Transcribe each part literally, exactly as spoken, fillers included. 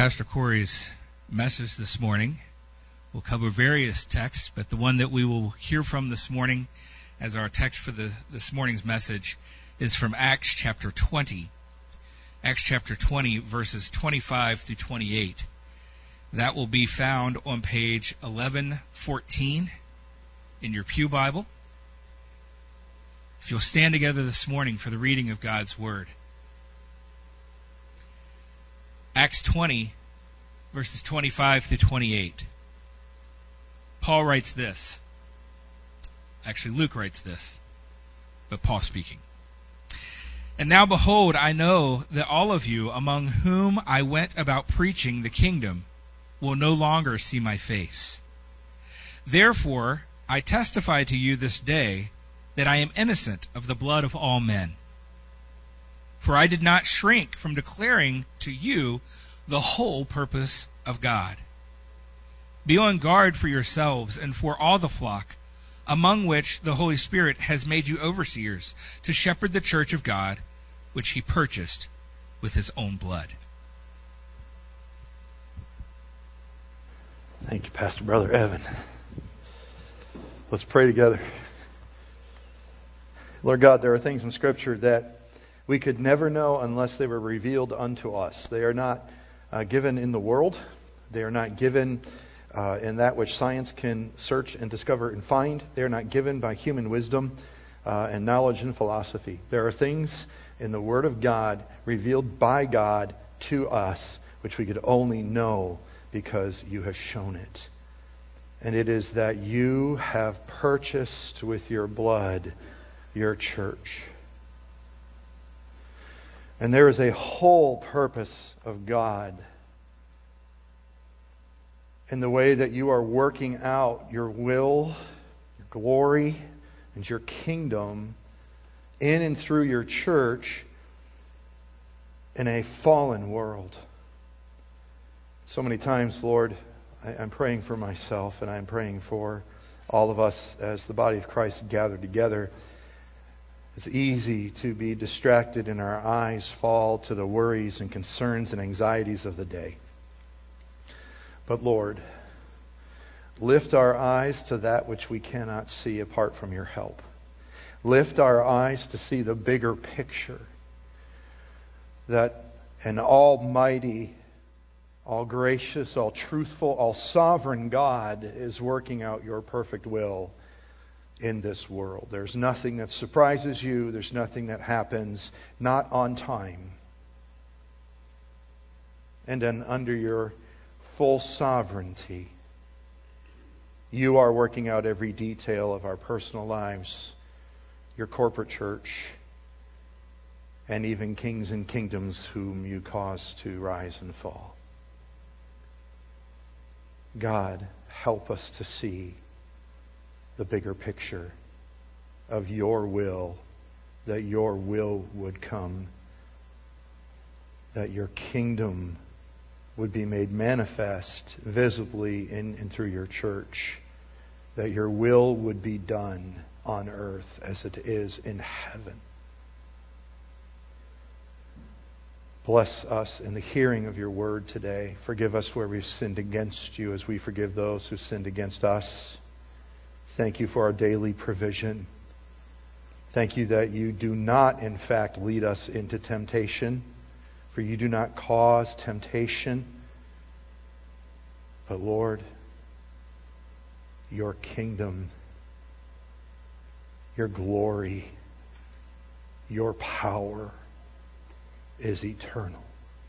Pastor Corey's message this morning. We'll cover various texts, but the one that we will hear from this morning as our text for the, this morning's message is from Acts chapter twenty. Acts chapter twenty, verses twenty-five through twenty-eight. That will be found on page eleven fourteen in your pew Bible. If you'll stand together this morning for the reading of God's Word. Acts twenty, verses twenty-five through twenty-eight. Paul writes this. Actually, Luke writes this, but Paul speaking. And now behold, I know that all of you among whom I went about preaching the kingdom will no longer see my face. Therefore, I testify to you this day that I am innocent of the blood of all men. For I did not shrink from declaring to you the whole purpose of God. Be on guard for yourselves and for all the flock, among which the Holy Spirit has made you overseers, to shepherd the church of God, which he purchased with his own blood. Thank you, Pastor Brother Evan. Let's pray together. Lord God, there are things in Scripture that we could never know unless they were revealed unto us. They are not uh, given in the world. They are not given uh, in that which science can search and discover and find. They are not given by human wisdom uh, and knowledge and philosophy. There are things in the Word of God revealed by God to us which we could only know because you have shown it. And it is that you have purchased with your blood your church. And there is a whole purpose of God in the way that you are working out your will, your glory, and your kingdom in and through your church in a fallen world. So many times, Lord, I, I'm praying for myself and I'm praying for all of us as the body of Christ gathered together. It's easy to be distracted and our eyes fall to the worries and concerns and anxieties of the day. But Lord, lift our eyes to that which we cannot see apart from your help. Lift our eyes to see the bigger picture, that an almighty, all gracious, all truthful, all sovereign God is working out your perfect will in this world. There's nothing that surprises you. There's nothing that happens not on time. And then under your full sovereignty, you are working out every detail of our personal lives, your corporate church, and even kings and kingdoms whom you cause to rise and fall. God, help us to see the bigger picture of your will, that your will would come, that your kingdom would be made manifest visibly in and through your church, that your will would be done on earth as it is in heaven. Bless us in the hearing of your word today. Forgive us where we've sinned against you as we forgive those who sinned against us. Thank you for our daily provision. Thank you that you do not, in fact, lead us into temptation, for you do not cause temptation. But Lord, your kingdom, your glory, your power is eternal.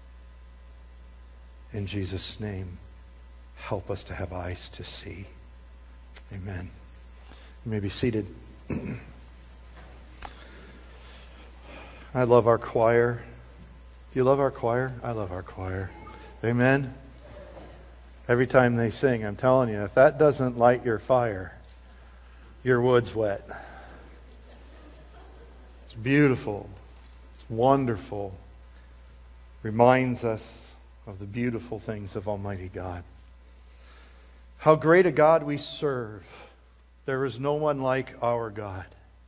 In Jesus' name, help us to have eyes to see. Amen. You may be seated. I love our choir. Do you love our choir? I love our choir. Amen. Every time they sing, I'm telling you, if that doesn't light your fire, your wood's wet. It's beautiful. It's wonderful. Reminds us of the beautiful things of Almighty God. How great a God we serve. There is no one like our God.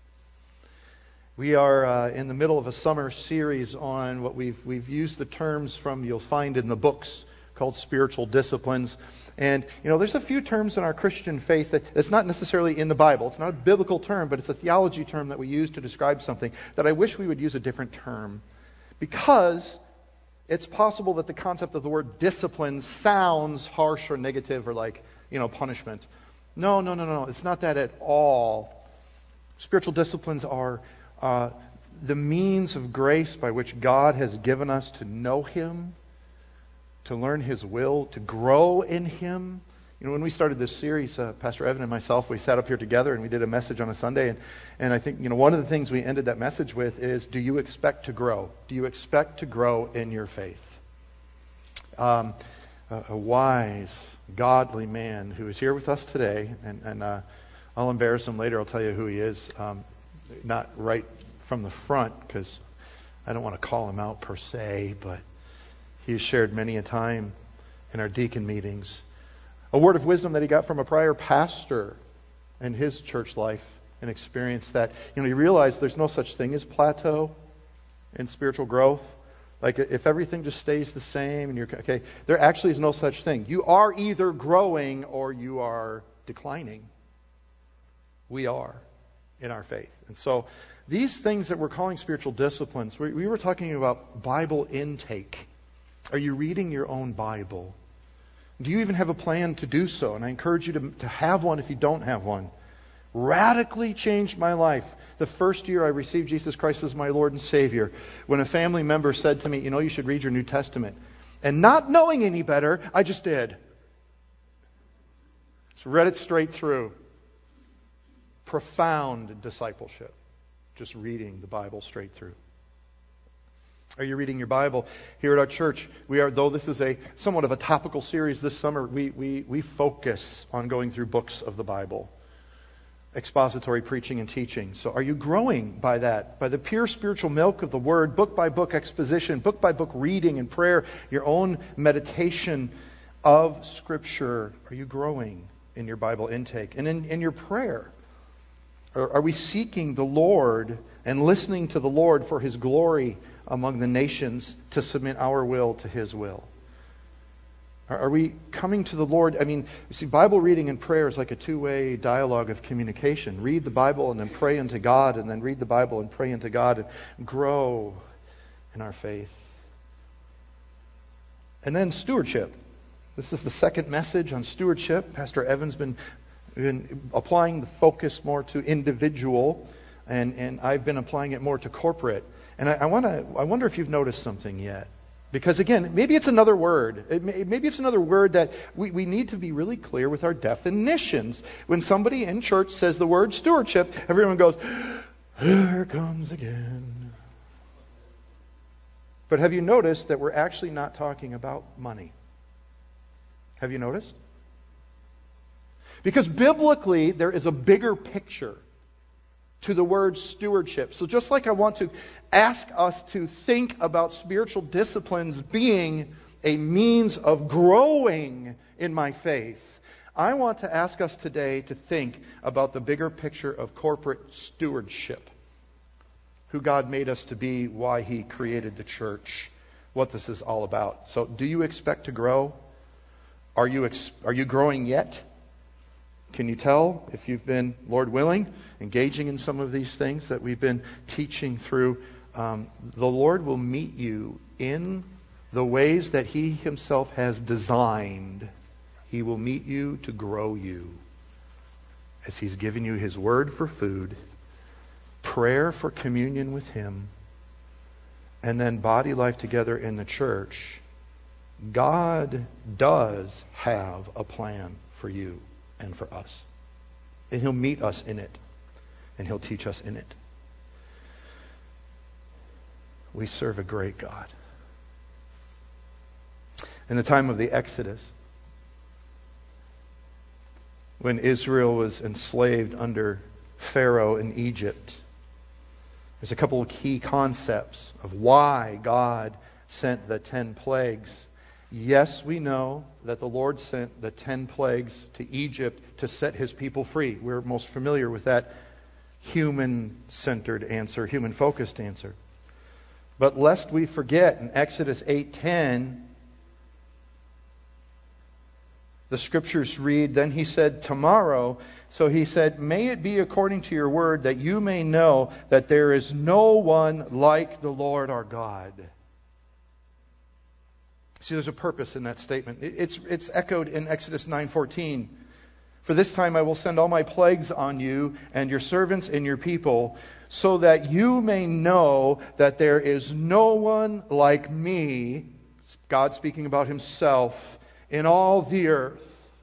We are uh, in the middle of a summer series on what we've we've used the terms from, you'll find in the books, called spiritual disciplines. And, you know, there's a few terms in our Christian faith that it's not necessarily in the Bible. It's not a biblical term, but it's a theology term that we use to describe something that I wish we would use a different term. Because it's possible that the concept of the word discipline sounds harsh or negative or like, you know, punishment. No, no, no, no. It's not that at all. Spiritual disciplines are uh, the means of grace by which God has given us to know Him, to learn His will, to grow in Him. You know, when we started this series, uh, Pastor Evan and myself, we sat up here together and we did a message on a Sunday. And, and I think, you know, one of the things we ended that message with is, do you expect to grow? Do you expect to grow in your faith? Um, a, a wise, godly man who is here with us today, and, and uh, I'll embarrass him later. I'll tell you who he is. Um, not right from the front, because I don't want to call him out per se, but he has shared many a time in our deacon meetings a word of wisdom that he got from a prior pastor in his church life and experience that, you know, he realized there's no such thing as plateau in spiritual growth. Like if everything just stays the same and you're okay, there actually is no such thing. You are either growing or you are declining. We are in our faith. And so these things that we're calling spiritual disciplines, we, we were talking about Bible intake. Are you reading your own Bible? Do you even have a plan to do so? And I encourage you to, to have one if you don't have one. Radically changed my life. The first year I received Jesus Christ as my Lord and Savior, when a family member said to me, you know, you should read your New Testament. And not knowing any better, I just did. Just read it straight through. Profound discipleship. Just reading the Bible straight through. Are you reading your Bible? Here at our church, we are, though this is a somewhat of a topical series this summer, we, we, we focus on going through books of the Bible. Expository preaching and teaching. So are you growing by that? By the pure spiritual milk of the Word, book by book exposition, book by book reading and prayer, your own meditation of Scripture. Are you growing in your Bible intake? And in, in your prayer? Are, are we seeking the Lord and listening to the Lord for His glory among the nations to submit our will to His will? Are we coming to the Lord? I mean, you see, Bible reading and prayer is like a two-way dialogue of communication. Read the Bible and then pray unto God, and then read the Bible and pray unto God, and grow in our faith. And then stewardship. This is the second message on stewardship. Pastor Evan's been, been applying the focus more to individual, and, and I've been applying it more to corporate. And I, I want to. I wonder if you've noticed something yet. Because again, maybe it's another word. It may, maybe it's another word that we, we need to be really clear with our definitions. When somebody in church says the word stewardship, everyone goes, here comes again. But have you noticed that we're actually not talking about money? Have you noticed? Because biblically, there is a bigger picture to the word stewardship. So just like I want to ask us to think about spiritual disciplines being a means of growing in my faith, I want to ask us today to think about the bigger picture of corporate stewardship. Who God made us to be, why He created the church, what this is all about. So do you expect to grow? Are you ex- are you growing yet? Can you tell if you've been, Lord willing, engaging in some of these things that we've been teaching through? Um, the Lord will meet you in the ways that He Himself has designed. He will meet you to grow you as He's given you His Word for food, prayer for communion with Him, and then body life together in the church. God does have a plan for you and for us. And He'll meet us in it. And He'll teach us in it. We serve a great God. In the time of the Exodus, when Israel was enslaved under Pharaoh in Egypt, there's a couple of key concepts of why God sent the ten plagues. Yes, we know that the Lord sent the ten plagues to Egypt to set His people free. We're most familiar with that human-centered answer, human-focused answer. But lest we forget, in Exodus eight ten, The scriptures read, then he said, tomorrow. So he said, may it be according to your word that you may know that there is no one like the Lord our God. See, there's a purpose in that statement. It's, it's echoed in Exodus nine fourteen. For this time I will send all my plagues on you and your servants and your people, so that you may know that there is no one like me, God speaking about himself, in all the earth.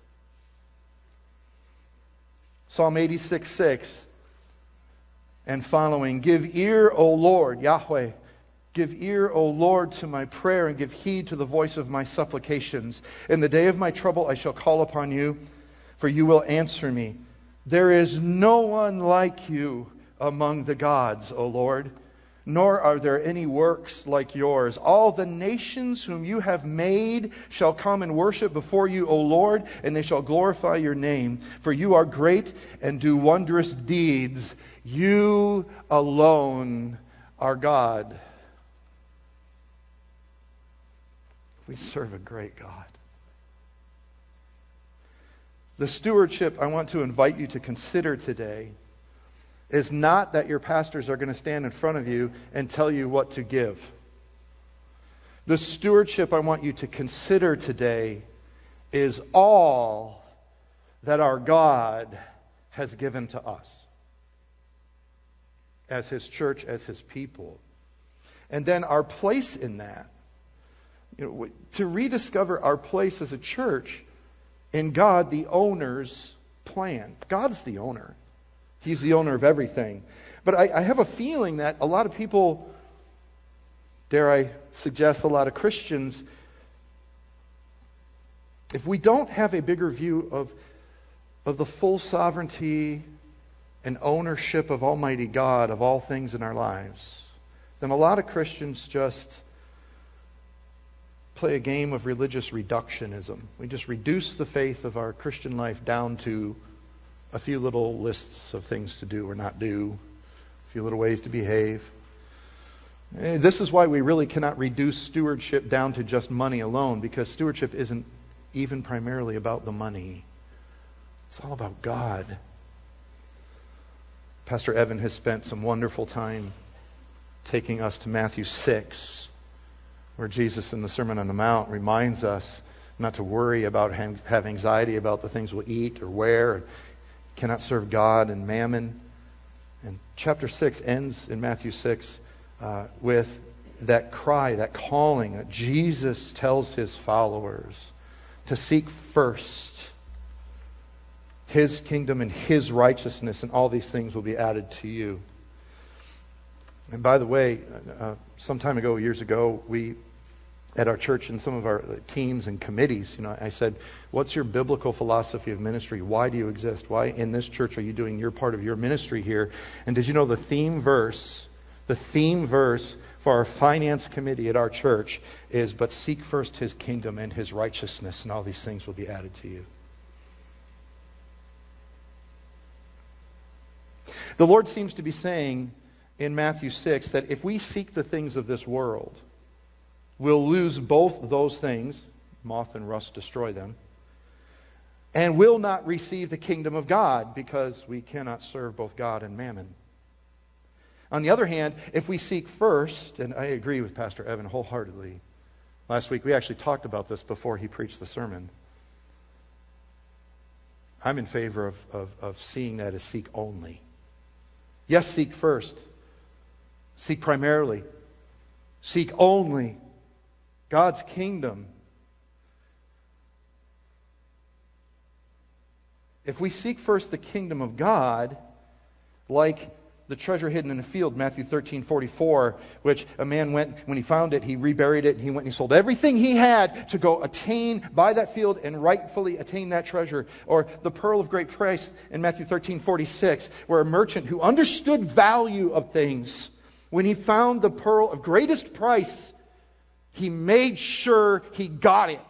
Psalm eighty-six six and following. Give ear, O Lord, Yahweh. Give ear, O Lord, to my prayer, and give heed to the voice of my supplications. In the day of my trouble I shall call upon you, for you will answer me. There is no one like you among the gods, O Lord, nor are there any works like yours. All the nations whom you have made shall come and worship before you, O Lord, and they shall glorify your name. For you are great and do wondrous deeds. You alone are God. We serve a great God. The stewardship I want to invite you to consider today is not that your pastors are going to stand in front of you and tell you what to give. The stewardship I want you to consider today is all that our God has given to us as His church, as His people. And then our place in that. You know, to rediscover our place as a church in God, the owner's plan. God's the owner. He's the owner of everything. But I, I have a feeling that a lot of people, dare I suggest a lot of Christians, if we don't have a bigger view of, of the full sovereignty and ownership of Almighty God, of all things in our lives, then a lot of Christians just play a game of religious reductionism. We just reduce the faith of our Christian life down to a few little lists of things to do or not do, a few little ways to behave. This is why we really cannot reduce stewardship down to just money alone, because stewardship isn't even primarily about the money. It's all about God. Pastor Evan has spent some wonderful time taking us to Matthew six, where Jesus in the Sermon on the Mount reminds us not to worry about, have anxiety about the things we'll eat or wear, cannot serve God and mammon. And chapter six ends in Matthew six uh, with that cry, that calling that Jesus tells His followers to seek first His kingdom and His righteousness, and all these things will be added to you. And by the way, uh, some time ago, years ago, we at our church and some of our teams and committees, you know, I said, what's your biblical philosophy of ministry? Why do you exist? Why in this church are you doing your part of your ministry here? And did you know the theme verse, the theme verse for our finance committee at our church is, but seek first His kingdom and His righteousness, and all these things will be added to you. The Lord seems to be saying in Matthew six that if we seek the things of this world, we'll lose both those things, moth and rust destroy them, and will not receive the kingdom of God, because we cannot serve both God and mammon. On the other hand, if we seek first, and I agree with Pastor Evan wholeheartedly. Last week we actually talked about this before he preached the sermon. I'm in favor of, of, of seeing that as seek only. Yes, seek first. Seek primarily. Seek only God's kingdom. If we seek first the kingdom of God, like the treasure hidden in a field, Matthew thirteen forty-four, which a man went, when he found it, he reburied it, and he went and he sold everything he had to go attain, buy that field and rightfully attain that treasure. Or the pearl of great price in Matthew thirteen forty-six, where a merchant who understood value of things, when he found the pearl of greatest price, he made sure he got it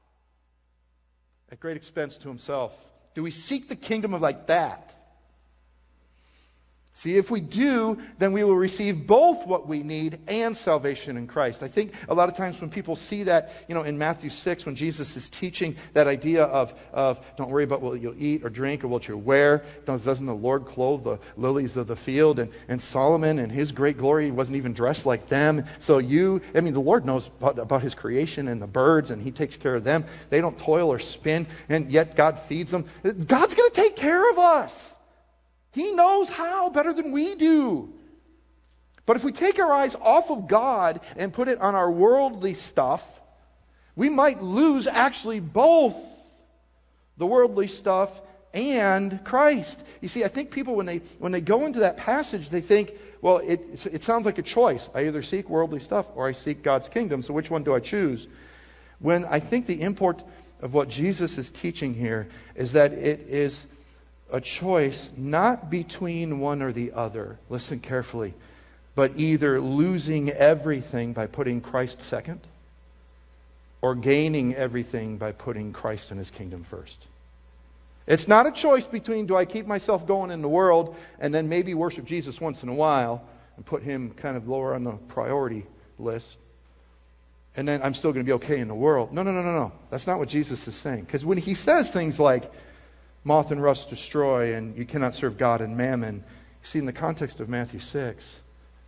at great expense to himself. Do we seek the kingdom of like that? See, if we do, then we will receive both what we need and salvation in Christ. I think a lot of times when people see that, you know, in Matthew six, when Jesus is teaching that idea of, of don't worry about what you'll eat or drink or what you'll wear. Doesn't the Lord clothe the lilies of the field? And, and Solomon in his great glory, he wasn't even dressed like them. So you, I mean, the Lord knows about, about his creation and the birds, and he takes care of them. They don't toil or spin, and yet God feeds them. God's going to take care of us. He knows how better than we do. But if we take our eyes off of God and put it on our worldly stuff, we might lose actually both the worldly stuff and Christ. You see, I think people, when they when they go into that passage, they think, well, it, it sounds like a choice. I either seek worldly stuff or I seek God's kingdom. So which one do I choose? When I think the import of what Jesus is teaching here is that it is a choice not between one or the other. Listen carefully. But either losing everything by putting Christ second, or gaining everything by putting Christ and His kingdom first. It's not a choice between, do I keep myself going in the world and then maybe worship Jesus once in a while and put Him kind of lower on the priority list, and then I'm still going to be okay in the world. No, no, no, no, no. That's not what Jesus is saying. Because when He says things like, moth and rust destroy, and you cannot serve God and mammon. You see, in the context of Matthew six,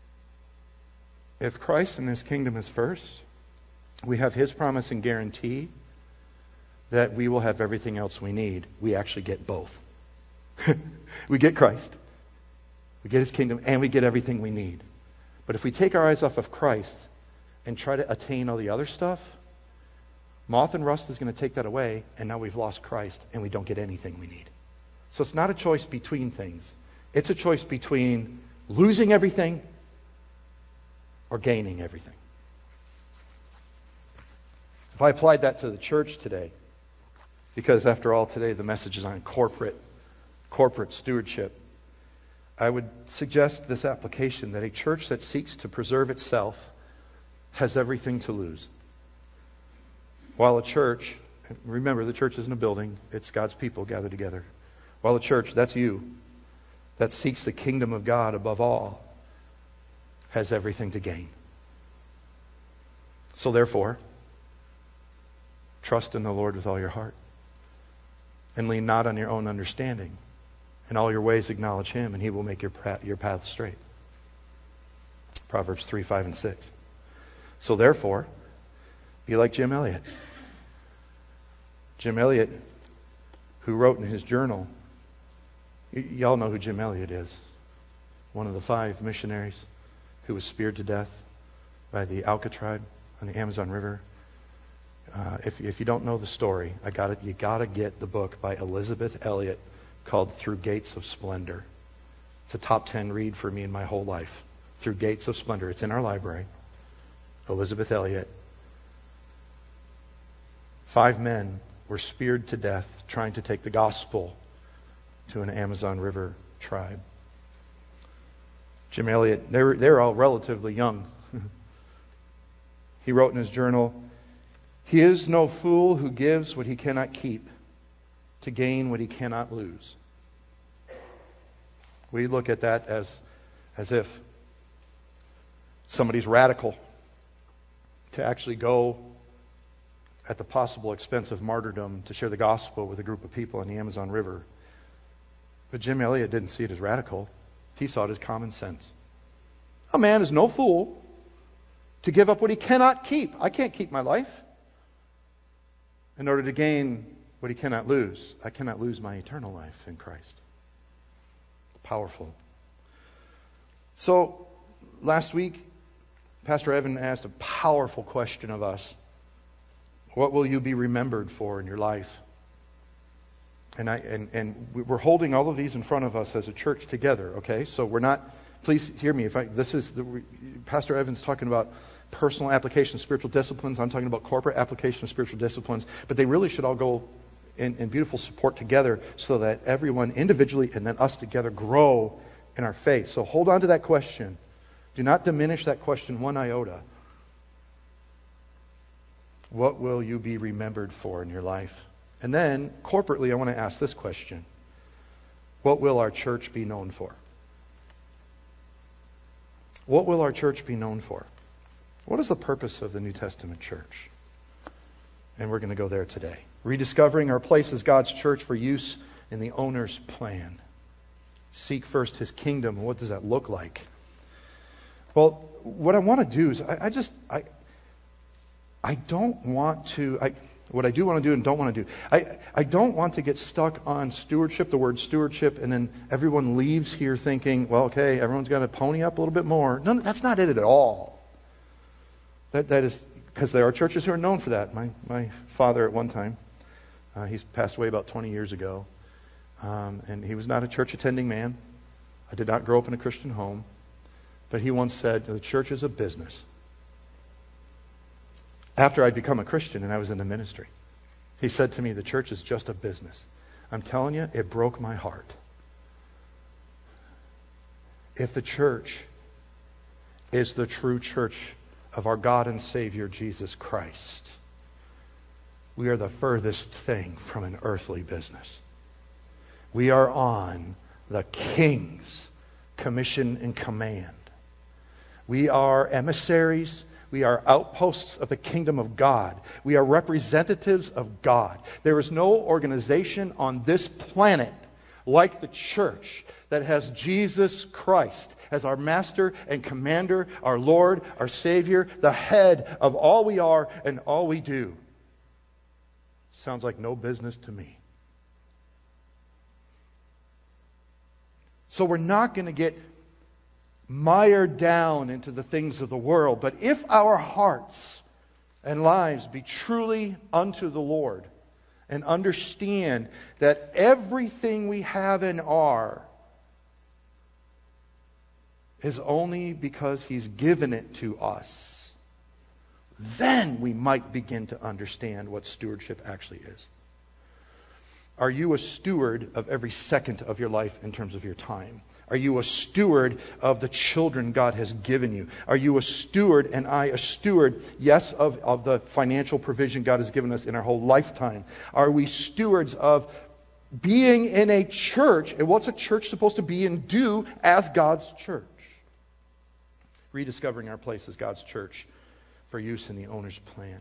if Christ and His kingdom is first, we have His promise and guarantee that we will have everything else we need. We actually get both. We get Christ, we get His kingdom, and we get everything we need. But if we take our eyes off of Christ and try to attain all the other stuff, moth and rust is going to take that away, and now we've lost Christ, and we don't get anything we need. So it's not a choice between things. It's a choice between losing everything or gaining everything. If I applied that to the church today, because after all today the message is on corporate, corporate stewardship, I would suggest this application, that a church that seeks to preserve itself has everything to lose. While a church, remember the church isn't a building, it's God's people gathered together. While a church, that's you, that seeks the kingdom of God above all, has everything to gain. So therefore, trust in the Lord with all your heart. And lean not on your own understanding. In all your ways acknowledge Him, and He will make your path, your path straight. Proverbs three, five, and six. So therefore, be like Jim Elliot. Jim Elliot, who wrote in his journal, y- y'all know who Jim Elliot is. One of the five missionaries who was speared to death by the Auca tribe on the Amazon River. Uh, if, if you don't know the story, I got it. You got to get the book by Elizabeth Elliot called Through Gates of Splendor. It's a top ten read for me in my whole life. Through Gates of Splendor. It's in our library. Elizabeth Elliot. Five men were speared to death trying to take the gospel to an Amazon River tribe. Jim Elliot, they were, they were all relatively young. He wrote in his journal, "He is no fool who gives what he cannot keep to gain what he cannot lose." We look at that as, as if somebody's radical to actually go at the possible expense of martyrdom to share the gospel with a group of people on the Amazon River. But Jim Elliot didn't see it as radical. He saw it as common sense. A man is no fool to give up what he cannot keep. I can't keep my life in order to gain what he cannot lose. I cannot lose my eternal life in Christ. Powerful. So, last week, Pastor Evan asked a powerful question of us. What will you be remembered for in your life? And I and, and we're holding all of these in front of us as a church together, okay? So we're not, please hear me. If I, this is, the, Pastor Evan's talking about personal application of spiritual disciplines. I'm talking about corporate application of spiritual disciplines. But they really should all go in, in beautiful support together so that everyone individually and then us together grow in our faith. So hold on to that question. Do not diminish that question one iota. What will you be remembered for in your life? And then, corporately, I want to ask this question. What will our church be known for? What will our church be known for? What is the purpose of the New Testament church? And we're going to go there today. Rediscovering our place as God's church for use in the owner's plan. Seek first His kingdom. What does that look like? Well, what I want to do is, I, I just, I, I don't want to, I, what I do want to do and don't want to do, I, I don't want to get stuck on stewardship, the word stewardship, and then everyone leaves here thinking, well, okay, everyone's got to pony up a little bit more. No, that's not it at all. That That is, because there are churches who are known for that. My, my father at one time, uh, he's passed away about twenty years ago, um, and he was not a church-attending man. I did not grow up in a Christian home. But he once said, the church is a business. After I'd become a Christian and I was in the ministry, he said to me, the church is just a business. I'm telling you, it broke my heart. If the church is the true church of our God and Savior, Jesus Christ, we are the furthest thing from an earthly business. We are on the King's commission and command. We are emissaries. We are outposts of the kingdom of God. We are representatives of God. There is no organization on this planet like the church that has Jesus Christ as our master and commander, our Lord, our Savior, the head of all we are and all we do. Sounds like no business to me. So we're not going to get mired down into the things of the world. But if our hearts and lives be truly unto the Lord and understand that everything we have and are is only because He's given it to us, then we might begin to understand what stewardship actually is. Are you a steward of every second of your life in terms of your time? Are you a steward of the children God has given you? Are you a steward, and I a steward, yes, of, of the financial provision God has given us in our whole lifetime? Are we stewards of being in a church, and what's a church supposed to be and do as God's church? Rediscovering our place as God's church for use in the owner's plan.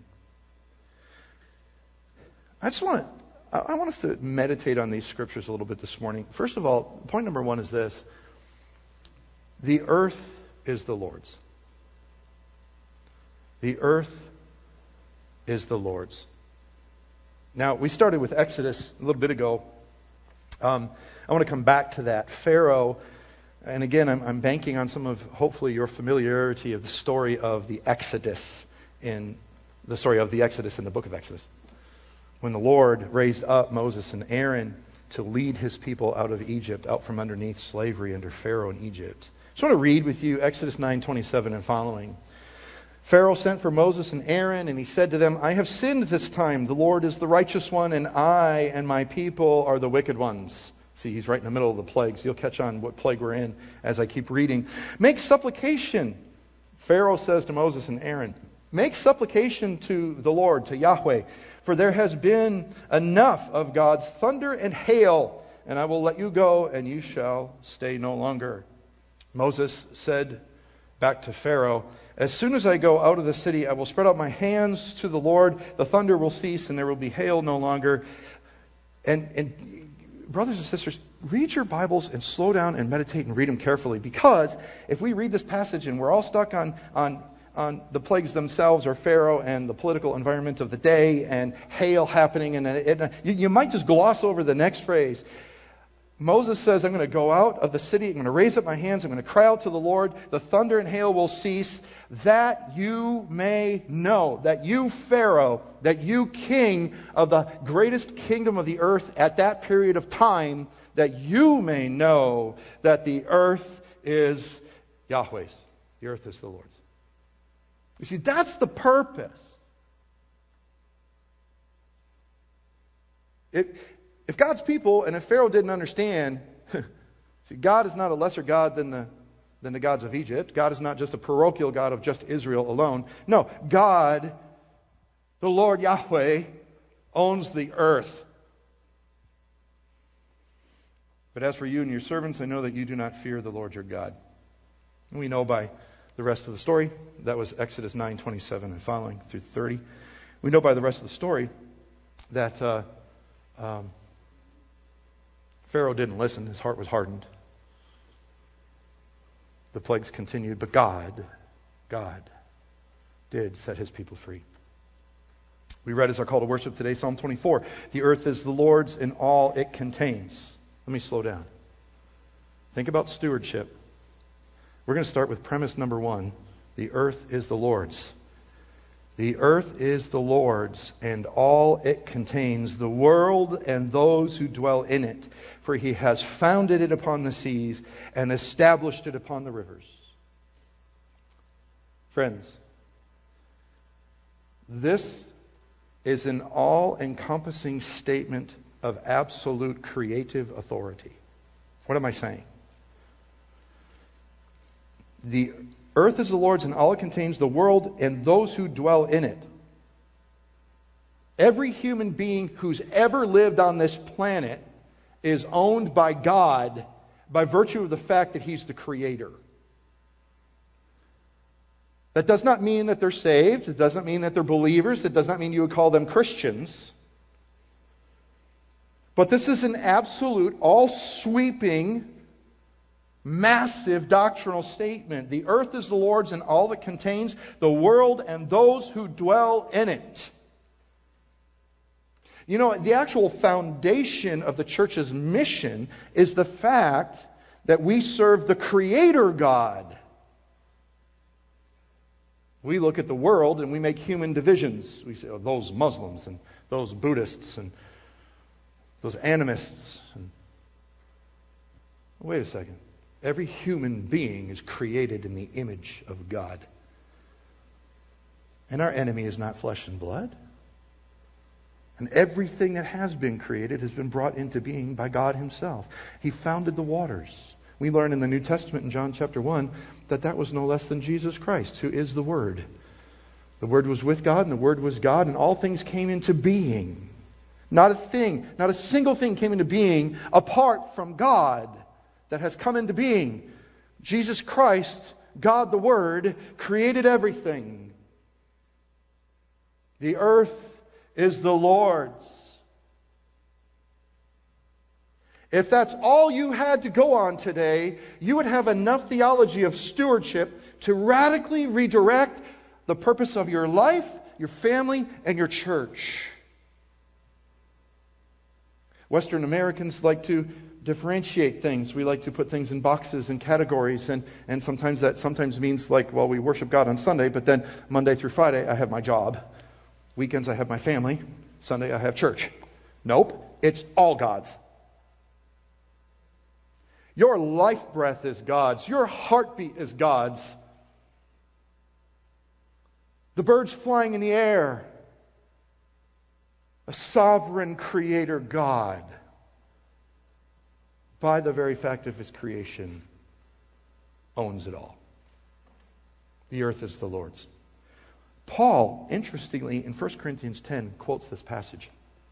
I just want to I want us to meditate on these scriptures a little bit this morning. First of all, point number one is this. The earth is the Lord's. The earth is the Lord's. Now, we started with Exodus a little bit ago. Um, I want to come back to that. Pharaoh, and again, I'm, I'm banking on some of, hopefully, your familiarity of the story of the Exodus in the story of the Exodus in the book of Exodus. When the Lord raised up Moses and Aaron to lead His people out of Egypt, out from underneath slavery under Pharaoh in Egypt. I just want to read with you Exodus nine twenty-seven and following. Pharaoh sent for Moses and Aaron, and he said to them, I have sinned this time. The Lord is the righteous one, and I and my people are the wicked ones. See, he's right in the middle of the plagues. You'll catch on what plague we're in as I keep reading. Make supplication, Pharaoh says to Moses and Aaron. Make supplication to the Lord, to Yahweh, for there has been enough of God's thunder and hail, and I will let you go, and you shall stay no longer. Moses said back to Pharaoh, as soon as I go out of the city, I will spread out my hands to the Lord. The thunder will cease, and there will be hail no longer. And, and brothers and sisters, read your Bibles and slow down and meditate and read them carefully, because if we read this passage and we're all stuck on on on the plagues themselves, or Pharaoh and the political environment of the day and hail happening, and it, it, you, you might just gloss over the next phrase. Moses says, I'm going to go out of the city, I'm going to raise up my hands, I'm going to cry out to the Lord, the thunder and hail will cease, that you may know, that you Pharaoh, that you king of the greatest kingdom of the earth at that period of time, that you may know that the earth is Yahweh's, the earth is the Lord's. You see, that's the purpose. If, if God's people, and if Pharaoh didn't understand, see, God is not a lesser God than the, than the gods of Egypt. God is not just a parochial God of just Israel alone. No, God, the Lord Yahweh, owns the earth. But as for you and your servants, I know that you do not fear the Lord your God. And we know by the rest of the story. That was Exodus nine twenty-seven and following through thirty. We know by the rest of the story that uh, um, Pharaoh didn't listen. His heart was hardened. The plagues continued, but God, God did set his people free. We read as our call to worship today, Psalm twenty-four. The earth is the Lord's and all it contains. Let me slow down. Think about stewardship. We're going to start with premise number one. The earth is the Lord's. The earth is the Lord's and all it contains, the world and those who dwell in it. For he has founded it upon the seas and established it upon the rivers. Friends, this is an all-encompassing statement of absolute creative authority. What am I saying? The earth is the Lord's and all it contains, the world and those who dwell in it. Every human being who's ever lived on this planet is owned by God by virtue of the fact that He's the Creator. That does not mean that they're saved. It doesn't mean that they're believers. It does not mean you would call them Christians. But this is an absolute, all-sweeping, massive doctrinal statement. The earth is the Lord's and all it contains, the world and those who dwell in it. You know, the actual foundation of the church's mission is the fact that we serve the Creator God. We look at the world and we make human divisions. We say, oh, those Muslims and those Buddhists and those animists. And... Wait a second. Every human being is created in the image of God. And our enemy is not flesh and blood. And everything that has been created has been brought into being by God Himself. He founded the waters. We learn in the New Testament in John chapter one that that was no less than Jesus Christ, who is the Word. The Word was with God, and the Word was God, and all things came into being. Not a thing, not a single thing came into being apart from God that has come into being. Jesus Christ, God the Word, created everything. The earth is the Lord's. If that's all you had to go on today, you would have enough theology of stewardship to radically redirect the purpose of your life, your family, and your church. Western Americans like to differentiate things. We like to put things in boxes and categories, and, and sometimes that sometimes means like, well, we worship God on Sunday, but then Monday through Friday I have my job. Weekends I have my family. Sunday I have church. Nope, it's all God's. Your life breath is God's. Your heartbeat is God's. The birds flying in the air. A sovereign creator God, by the very fact of His creation, owns it all. The earth is the Lord's. Paul, interestingly, in First Corinthians ten, quotes this passage.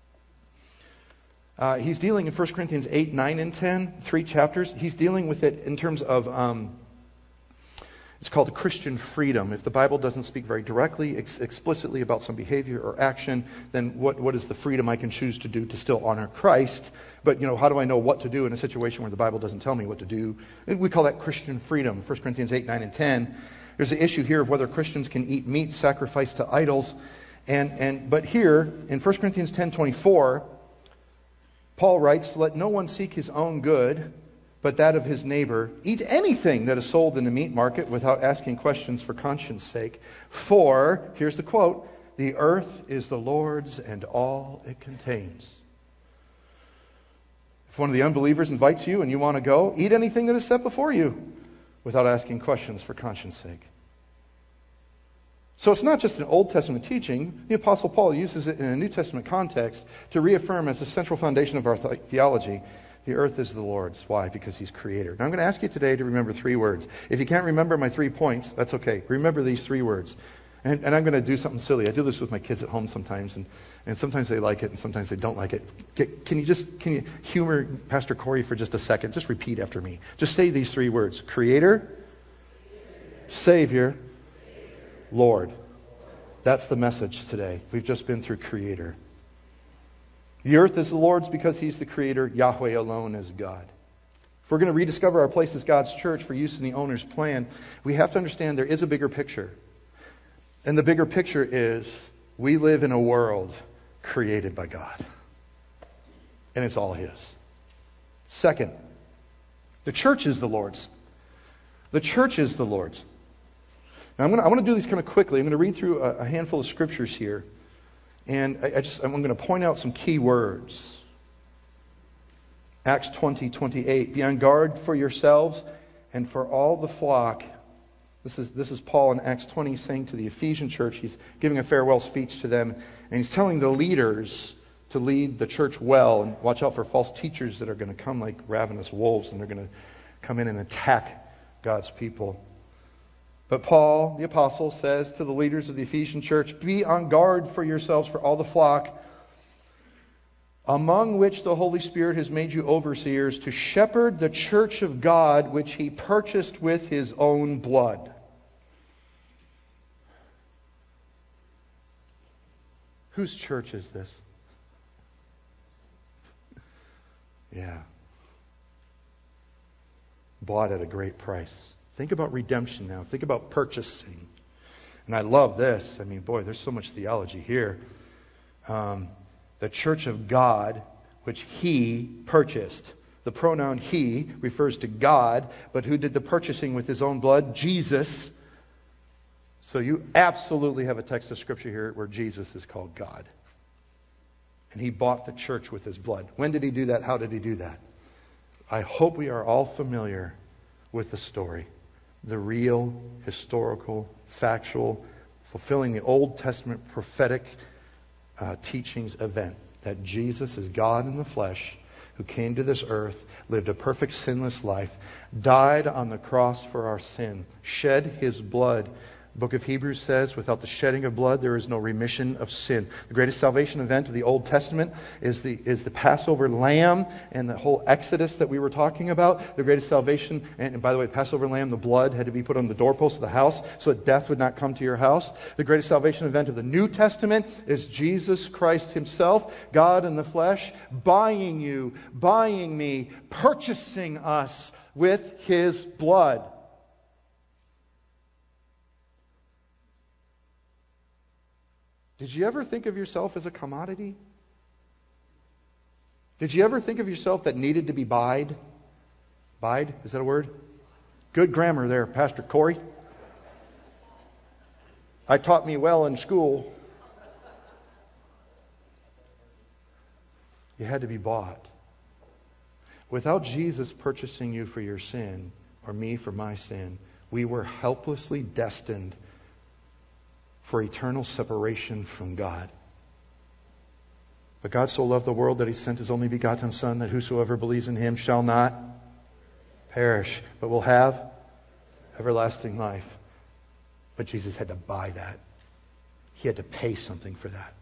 Uh, he's dealing in First Corinthians eight, nine, and ten, three chapters. He's dealing with it in terms of, um, it's called Christian freedom. If the Bible doesn't speak very directly, ex- explicitly about some behavior or action, then what, what is the freedom I can choose to do to still honor Christ? But, you know, how do I know what to do in a situation where the Bible doesn't tell me what to do? We call that Christian freedom, First Corinthians eight, nine, and ten. There's the issue here of whether Christians can eat meat sacrificed to idols. And, and but here, in First Corinthians ten twenty-four, Paul writes, "Let no one seek his own good, but that of his neighbor. Eat anything that is sold in the meat market without asking questions for conscience sake. For," here's the quote, "the earth is the Lord's and all it contains." If one of the unbelievers invites you and you want to go, eat anything that is set before you without asking questions for conscience sake. So it's not just an Old Testament teaching. The Apostle Paul uses it in a New Testament context to reaffirm as the central foundation of our th- theology, the earth is the Lord's. Why? Because He's Creator. Now I'm going to ask you today to remember three words. If you can't remember my three points, that's okay. Remember these three words. And, and I'm going to do something silly. I do this with my kids at home sometimes, and, and sometimes they like it, and sometimes they don't like it. Get, can you just can you humor Pastor Corey for just a second? Just repeat after me. Just say these three words: Creator, Savior, Lord. That's the message today. We've just been through Creator. The earth is the Lord's because He's the Creator. Yahweh alone is God. If we're going to rediscover our place as God's church for use in the owner's plan, we have to understand there is a bigger picture. And the bigger picture is we live in a world created by God. And it's all His. Second, the church is the Lord's. The church is the Lord's. Now I'm going to, I want to do these kind of quickly. I'm going to read through a, a handful of scriptures here. And I, I just, I'm going to point out some key words. Acts twenty, twenty-eight. Be on guard for yourselves and for all the flock. This is, this is Paul in Acts twenty saying to the Ephesian church, he's giving a farewell speech to them. And he's telling the leaders to lead the church well and watch out for false teachers that are going to come like ravenous wolves and they're going to come in and attack God's people. But Paul, the apostle, says to the leaders of the Ephesian church, be on guard for yourselves, for all the flock, among which the Holy Spirit has made you overseers, to shepherd the church of God, which He purchased with His own blood. Whose church is this? Yeah. Bought at a great price. Think about redemption now. Think about purchasing. And I love this. I mean, boy, there's so much theology here. Um, the church of God, which He purchased. The pronoun He refers to God, but who did the purchasing with His own blood? Jesus. So you absolutely have a text of Scripture here where Jesus is called God. And He bought the church with His blood. When did He do that? How did He do that? I hope we are all familiar with the story. The real, historical, factual, fulfilling the Old Testament prophetic uh, teachings event. That Jesus is God in the flesh, who came to this earth, lived a perfect sinless life, died on the cross for our sin, shed His blood. The book of Hebrews says, without the shedding of blood, there is no remission of sin. The greatest salvation event of the Old Testament is the is the Passover lamb and the whole Exodus that we were talking about. The greatest salvation, and, and by the way, Passover lamb, the blood had to be put on the doorpost of the house so that death would not come to your house. The greatest salvation event of the New Testament is Jesus Christ Himself, God in the flesh, buying you, buying me, purchasing us with His blood. Did you ever think of yourself as a commodity? Did you ever think of yourself that needed to be buyed? Buyed? Is that a word? Good grammar there, Pastor Corey. I taught me well in school. You had to be bought. Without Jesus purchasing you for your sin, or me for my sin, we were helplessly destined for eternal separation from God. But God so loved the world that He sent His only begotten Son, that whosoever believes in Him shall not perish, but will have everlasting life. But Jesus had to buy that. He had to pay something for that.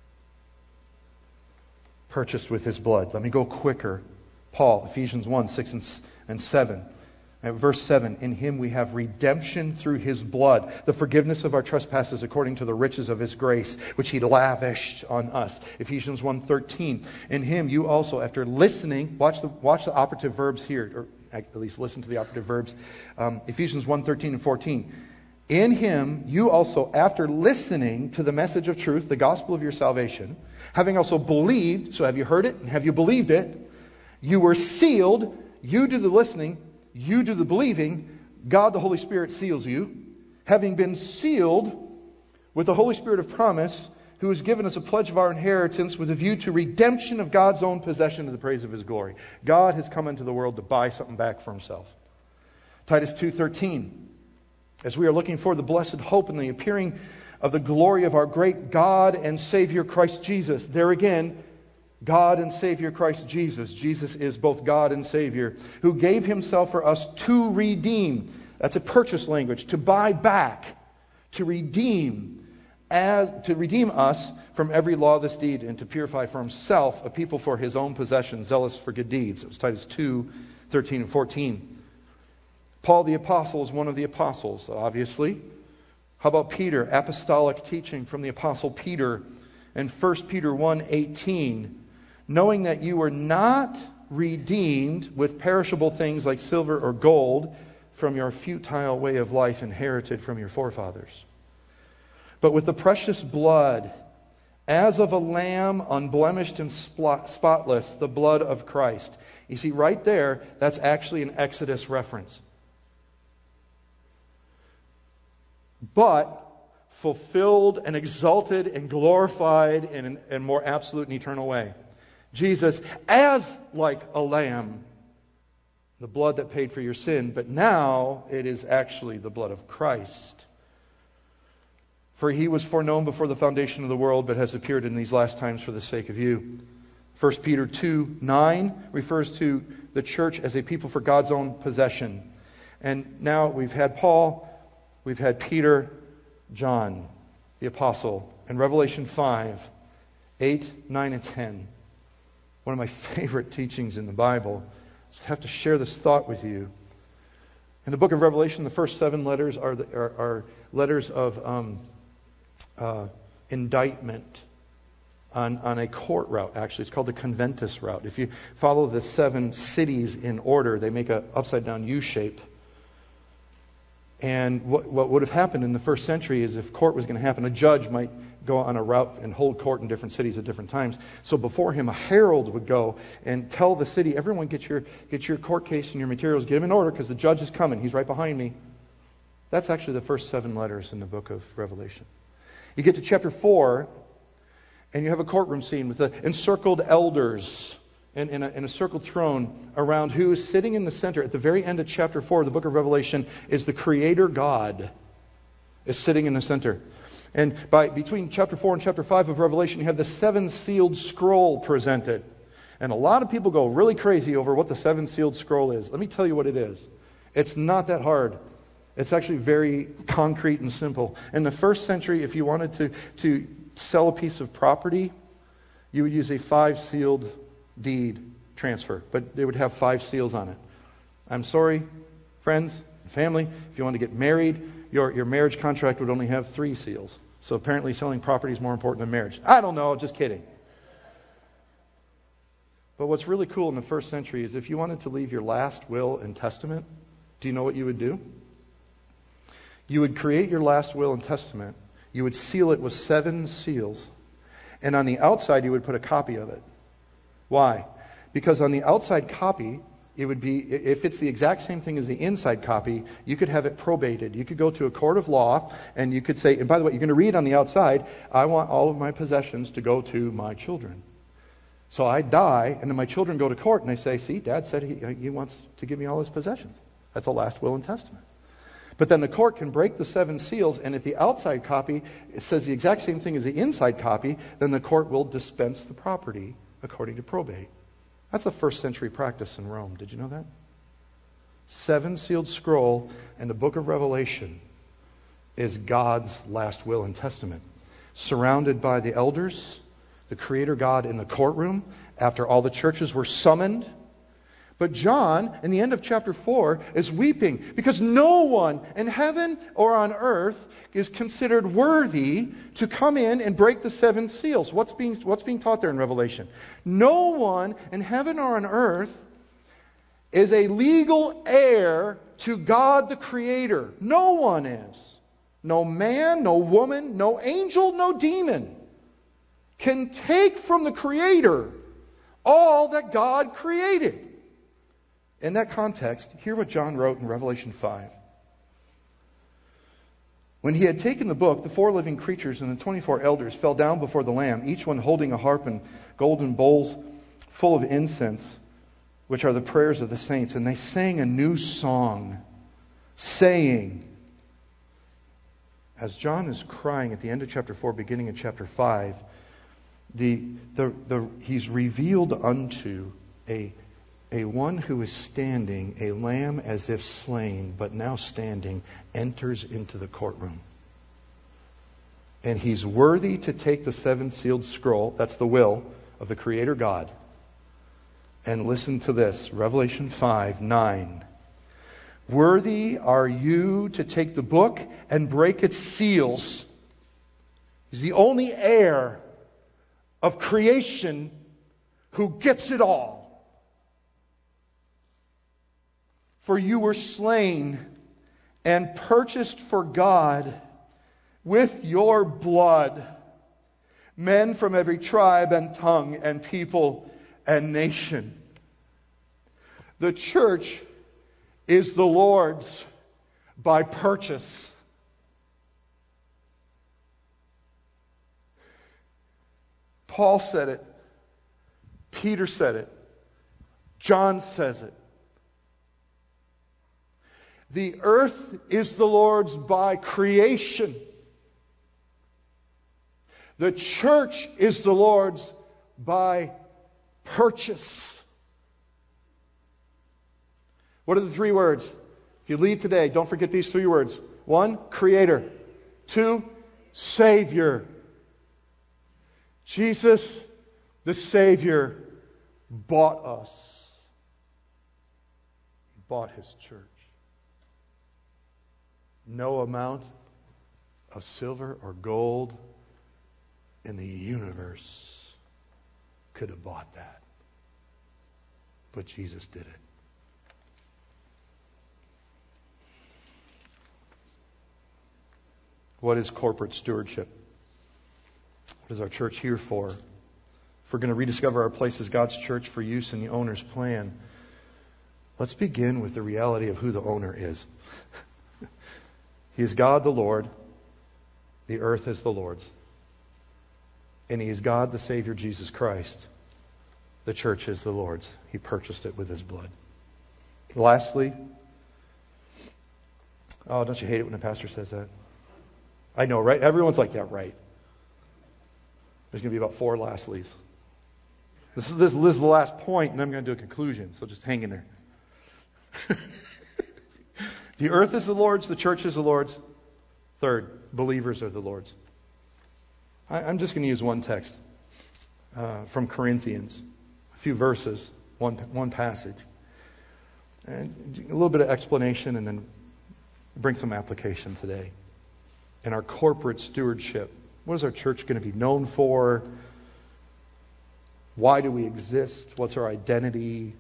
Purchased with His blood. Let me go quicker. Paul, Ephesians one, six and seven. At verse seven, in Him we have redemption through His blood, the forgiveness of our trespasses according to the riches of His grace, which He lavished on us. Ephesians one thirteen, in Him you also, after listening, watch the watch the operative verbs here, or at least listen to the operative verbs. Um, Ephesians one thirteen and fourteen. In Him you also, after listening to the message of truth, the gospel of your salvation, having also believed, so have you heard it and have you believed it? You were sealed, you do the listening, you do the believing, God the Holy Spirit seals you, having been sealed with the Holy Spirit of promise, who has given us a pledge of our inheritance with a view to redemption of God's own possession to the praise of His glory. God has come into the world to buy something back for Himself. Titus two thirteen, as we are looking for the blessed hope and the appearing of the glory of our great God and Savior Christ Jesus. There again, God and Savior Christ Jesus. Jesus is both God and Savior, who gave Himself for us to redeem. That's a purchase language. To buy back. To redeem. As, to redeem us from every lawless deed and to purify for Himself a people for His own possession, zealous for good deeds. It was Titus two, thirteen and fourteen. Paul the Apostle is one of the apostles, obviously. How about Peter? Apostolic teaching from the Apostle Peter in First Peter one eighteen. Knowing that you were not redeemed with perishable things like silver or gold from your futile way of life inherited from your forefathers, but with the precious blood, as of a lamb unblemished and spotless, the blood of Christ. You see, right there, that's actually an Exodus reference. But fulfilled and exalted and glorified in a more absolute and eternal way. Jesus, as like a lamb, the blood that paid for your sin, but now it is actually the blood of Christ. For he was foreknown before the foundation of the world, but has appeared in these last times for the sake of you. First Peter two nine refers to the church as a people for God's own possession. And now we've had Paul, we've had Peter, John, the apostle, and Revelation five, eight, nine, and ten. One of my favorite teachings in the Bible. I have to share this thought with you. In the book of Revelation, the first seven letters are, the, are, are letters of um, uh, indictment on, on a court route, actually. It's called the Conventus route. If you follow the seven cities in order, they make an upside-down U shape. And what, what would have happened in the first century is if court was going to happen, a judge might go on a route and hold court in different cities at different times. So before him, a herald would go and tell the city, everyone get your get your court case and your materials, get them in order because the judge is coming. He's right behind me. That's actually the first seven letters in the book of Revelation. You get to chapter four, and you have a courtroom scene with the encircled elders in, in, a, in a circled throne around who is sitting in the center. At the very end of chapter four of the book of Revelation is the Creator God is sitting in the center. And by between chapter four and chapter five of Revelation, you have the seven sealed scroll presented. And a lot of people go really crazy over what the seven sealed scroll is. Let me tell you what it is. It's not that hard. It's actually very concrete and simple. In the first century, if you wanted to, to sell a piece of property, you would use a five sealed deed transfer. But it would have five seals on it. I'm sorry, friends, family, if you want to get married, your, your marriage contract would only have three seals. So apparently selling property is more important than marriage. I don't know, just kidding. But what's really cool in the first century is if you wanted to leave your last will and testament, do you know what you would do? You would create your last will and testament. You would seal it with seven seals. And on the outside, you would put a copy of it. Why? Because on the outside copy, it would be, if it's the exact same thing as the inside copy, you could have it probated. You could go to a court of law and you could say, and by the way, you're going to read on the outside, I want all of my possessions to go to my children. So I die, and then my children go to court and they say, see, Dad said he, he wants to give me all his possessions. That's the last will and testament. But then the court can break the seven seals, and if the outside copy says the exact same thing as the inside copy, then the court will dispense the property according to probate. That's a first century practice in Rome. Did you know that? Seven sealed scroll in the book of Revelation is God's last will and testament. Surrounded by the elders, the Creator God in the courtroom, after all the churches were summoned. But John, in the end of chapter four, is weeping because no one in heaven or on earth is considered worthy to come in and break the seven seals. What's being, what's being taught there in Revelation? No one in heaven or on earth is a legal heir to God the Creator. No one is. No man, no woman, no angel, no demon can take from the Creator all that God created. In that context, hear what John wrote in Revelation five. When he had taken the book, the four living creatures and the twenty-four elders fell down before the Lamb, each one holding a harp and golden bowls full of incense, which are the prayers of the saints. And they sang a new song, saying, as John is crying at the end of chapter four, beginning of chapter five, the, the, the, he's revealed unto a A one who is standing, a lamb as if slain, but now standing, enters into the courtroom. And he's worthy to take the seven sealed scroll, that's the will of the Creator God. And listen to this, Revelation five nine. Worthy are you to take the book and break its seals. He's the only heir of creation who gets it all. For you were slain and purchased for God with your blood men from every tribe and tongue and people and nation. The church is the Lord's by purchase. Paul said it. Peter said it. John says it. The earth is the Lord's by creation. The church is the Lord's by purchase. What are the three words? If you leave today, don't forget these three words. One, Creator. Two, Savior. Jesus, the Savior, bought us. He bought His church. No amount of silver or gold in the universe could have bought that. But Jesus did it. What is corporate stewardship? What is our church here for? If we're going to rediscover our place as God's church for use in the owner's plan, let's begin with the reality of who the owner is. He is God the Lord. The earth is the Lord's. And He is God the Savior, Jesus Christ. The church is the Lord's. He purchased it with His blood. Lastly, oh, don't you hate it when a pastor says that? I know, right? Everyone's like, yeah, right. There's going to be about four lastlies. This is, this, this is the last point, and I'm going to do a conclusion, so just hang in there. The earth is the Lord's, the church is the Lord's. Third, believers are the Lord's. I, I'm just going to use one text uh, from Corinthians, a few verses, one, one passage. And a little bit of explanation, and then bring some application today. In our corporate stewardship, what is our church going to be known for? Why do we exist? What's our identity?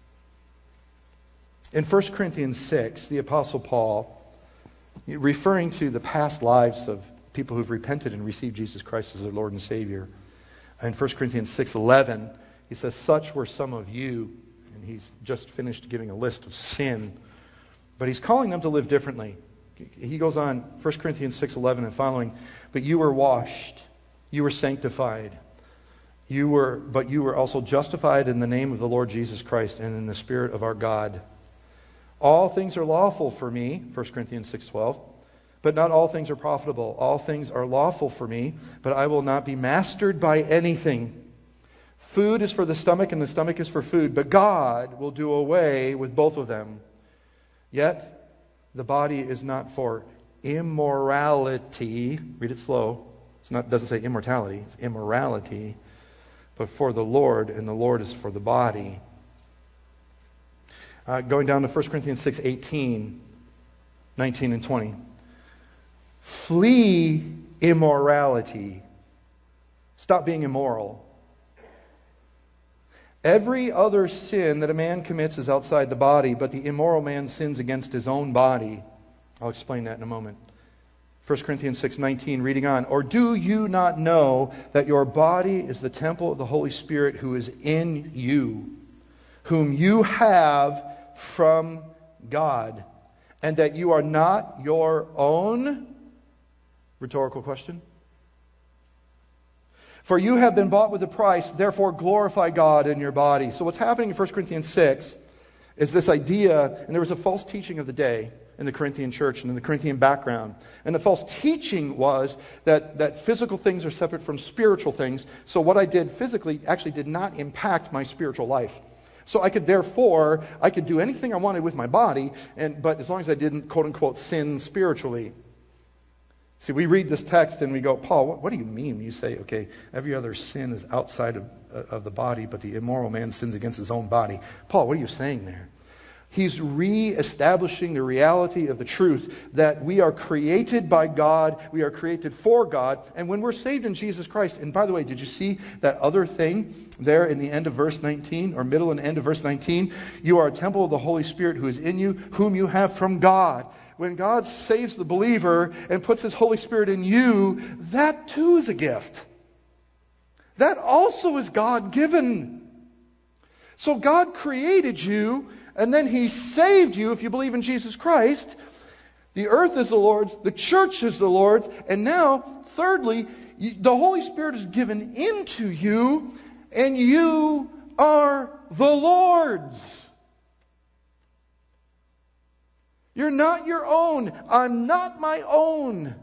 In First Corinthians six, the Apostle Paul, referring to the past lives of people who've repented and received Jesus Christ as their Lord and Savior, in First Corinthians six eleven, he says, such were some of you. And he's just finished giving a list of sin. But he's calling them to live differently. He goes on, First Corinthians six eleven and following, but you were washed, you were sanctified, you were, but you were also justified in the name of the Lord Jesus Christ and in the Spirit of our God. All things are lawful for me, First Corinthians six twelve, but not all things are profitable. All things are lawful for me, but I will not be mastered by anything. Food is for the stomach and the stomach is for food, but God will do away with both of them. Yet, the body is not for immorality. Read it slow. It's not, it doesn't say immortality. It's immorality. But for the Lord, and the Lord is for the body. Uh, going down to First Corinthians six eighteen, nineteen, and twenty. Flee immorality. Stop being immoral. Every other sin that a man commits is outside the body, but the immoral man sins against his own body. I'll explain that in a moment. First Corinthians six nineteen, reading on. Or do you not know that your body is the temple of the Holy Spirit who is in you, whom you have from God, and that you are not your own? Rhetorical question. For you have been bought with a price, therefore glorify God in your body. So what's happening in First Corinthians six is this idea, and there was a false teaching of the day in the Corinthian church and in the Corinthian background. And the false teaching was that, that physical things are separate from spiritual things. So what I did physically actually did not impact my spiritual life. So I could therefore, I could do anything I wanted with my body, and but as long as I didn't, quote unquote, sin spiritually. See, we read this text and we go, Paul, what, what do you mean? You say, okay, every other sin is outside of, of the body, but the immoral man sins against his own body. Paul, what are you saying there? He's re-establishing the reality of the truth that we are created by God, we are created for God, and when we're saved in Jesus Christ, and by the way, did you see that other thing there in the end of verse nineteen, or middle and end of verse nineteen? You are a temple of the Holy Spirit who is in you, whom you have from God. When God saves the believer and puts His Holy Spirit in you, that too is a gift. That also is God-given. So God created you, and then He saved you if you believe in Jesus Christ. The earth is the Lord's, the church is the Lord's, and now, thirdly, the Holy Spirit is given into you, and you are the Lord's. You're not your own. I'm not my own.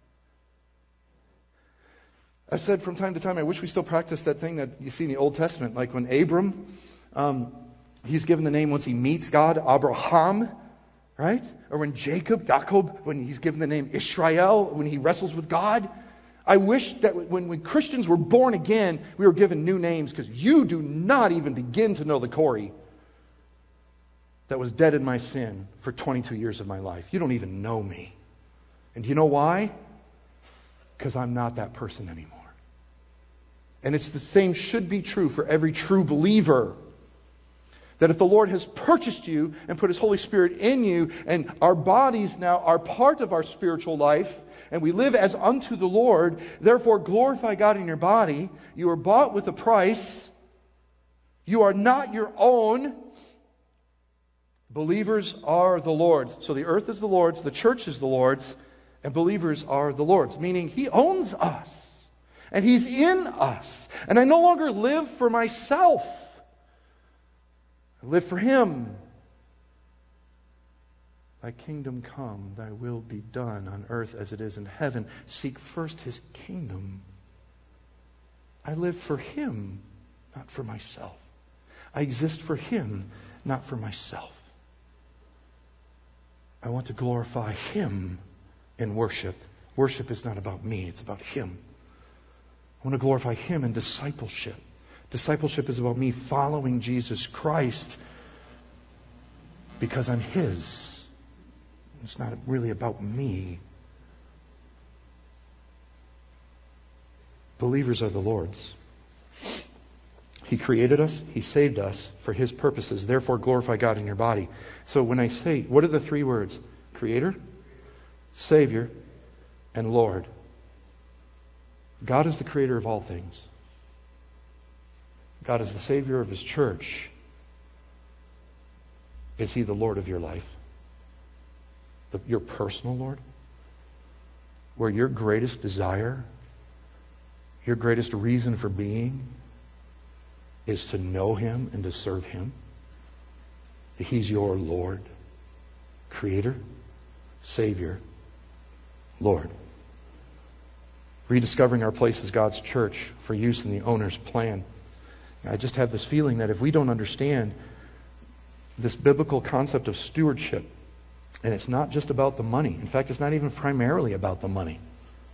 I said from time to time, I wish we still practiced that thing that you see in the Old Testament, like when Abram, um, he's given the name once he meets God, Abraham, right? Or when Jacob, Jacob, when he's given the name Israel, when he wrestles with God. I wish that when, when Christians were born again, we were given new names, because you do not even begin to know the Corey that was dead in my sin for twenty-two years of my life. You don't even know me. And do you know why? Because I'm not that person anymore. And it's the same should be true for every true believer. That if the Lord has purchased you and put His Holy Spirit in you, and our bodies now are part of our spiritual life, and we live as unto the Lord, therefore glorify God in your body. You are bought with a price. You are not your own. Believers are the Lord's. So the earth is the Lord's, the church is the Lord's, and believers are the Lord's. Meaning He owns us. And He's in us. And I no longer live for myself. I live for Him. Thy kingdom come, Thy will be done on earth as it is in heaven. Seek first His kingdom. I live for Him, not for myself. I exist for Him, not for myself. I want to glorify Him in worship. Worship is not about me, it's about Him. I want to glorify Him in discipleship. Discipleship is about me following Jesus Christ because I'm His. It's not really about me. Believers are the Lord's. He created us. He saved us for His purposes. Therefore, glorify God in your body. So when I say, what are the three words? Creator, Savior, and Lord. God is the creator of all things. God is the Savior of His church. Is He the Lord of your life? The, your personal Lord? Where your greatest desire, your greatest reason for being is to know Him and to serve Him? He's your Lord, Creator, Savior, Lord. Rediscovering our place as God's church for use in the owner's plan. I just have this feeling that if we don't understand this biblical concept of stewardship, and it's not just about the money. In fact, it's not even primarily about the money.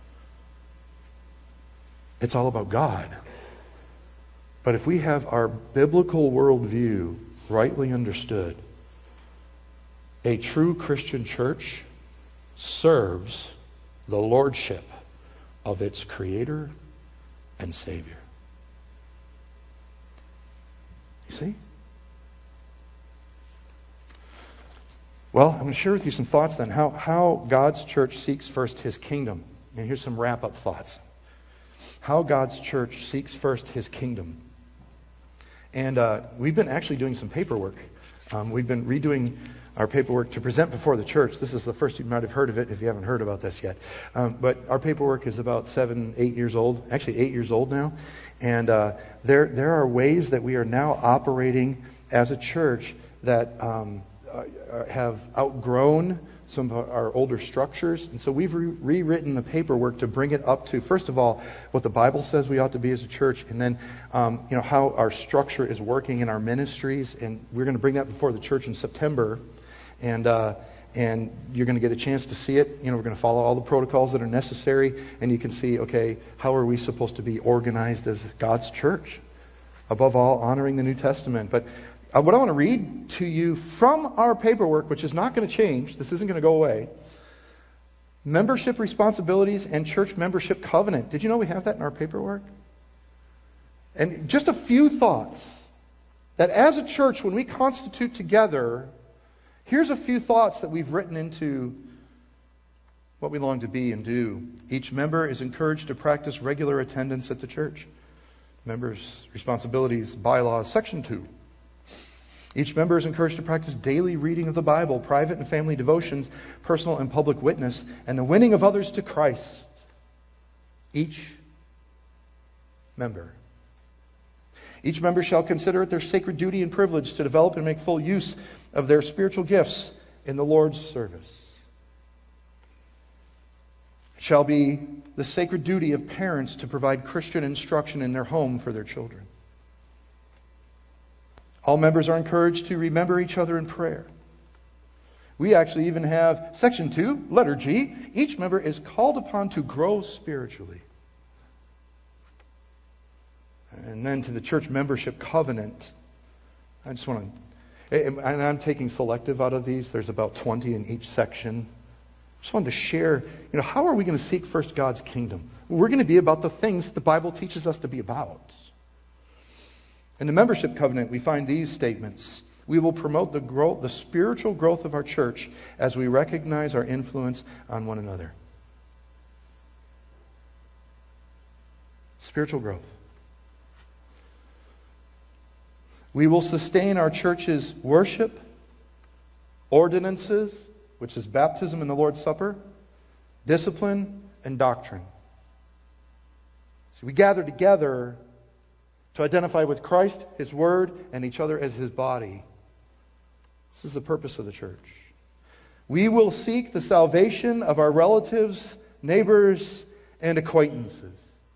It's all about God. But if we have our biblical worldview rightly understood, a true Christian church serves the lordship of its Creator and Savior. You see? Well, I'm going to share with you some thoughts then. How, how God's church seeks first His kingdom. And here's some wrap-up thoughts. How God's church seeks first His kingdom. And uh, we've been actually doing some paperwork. Um, we've been redoing our paperwork to present before the church. This is the first you might have heard of it if you haven't heard about this yet. Um, but our paperwork is about seven, eight years old. Actually, eight years old now. And uh, there there are ways that we are now operating as a church that um, uh, have outgrown some of our older structures. And so we've re- rewritten the paperwork to bring it up to, first of all, what the Bible says we ought to be as a church, and then um, you know how our structure is working in our ministries. And we're going to bring that before the church in September. And uh, and you're going to get a chance to see it. You know, we're going to follow all the protocols that are necessary, and you can see, okay, how are we supposed to be organized as God's church? Above all, honoring the New Testament. But Uh, what I want to read to you from our paperwork, which is not going to change, this isn't going to go away. Membership responsibilities and church membership covenant. Did you know we have that in our paperwork? And just a few thoughts. That as a church, when we constitute together, here's a few thoughts that we've written into what we long to be and do. Each member is encouraged to practice regular attendance at the church. Members' responsibilities, bylaws, section two. Each member is encouraged to practice daily reading of the Bible, private and family devotions, personal and public witness, and the winning of others to Christ. Each member. Each member shall consider it their sacred duty and privilege to develop and make full use of their spiritual gifts in the Lord's service. It shall be the sacred duty of parents to provide Christian instruction in their home for their children. All members are encouraged to remember each other in prayer. We actually even have section two, letter G. Each member is called upon to grow spiritually. And then to the church membership covenant. I just want to, and I'm taking selective out of these. There's about twenty in each section. I just wanted to share, you know, how are we going to seek first God's kingdom? We're going to be about the things the Bible teaches us to be about. In the membership covenant, we find these statements. We will promote the growth, the spiritual growth of our church as we recognize our influence on one another. Spiritual growth. We will sustain our church's worship, ordinances, which is baptism and the Lord's Supper, discipline, and doctrine. So we gather together to identify with Christ, His Word, and each other as His body. This is the purpose of the church. We will seek the salvation of our relatives, neighbors, and acquaintances.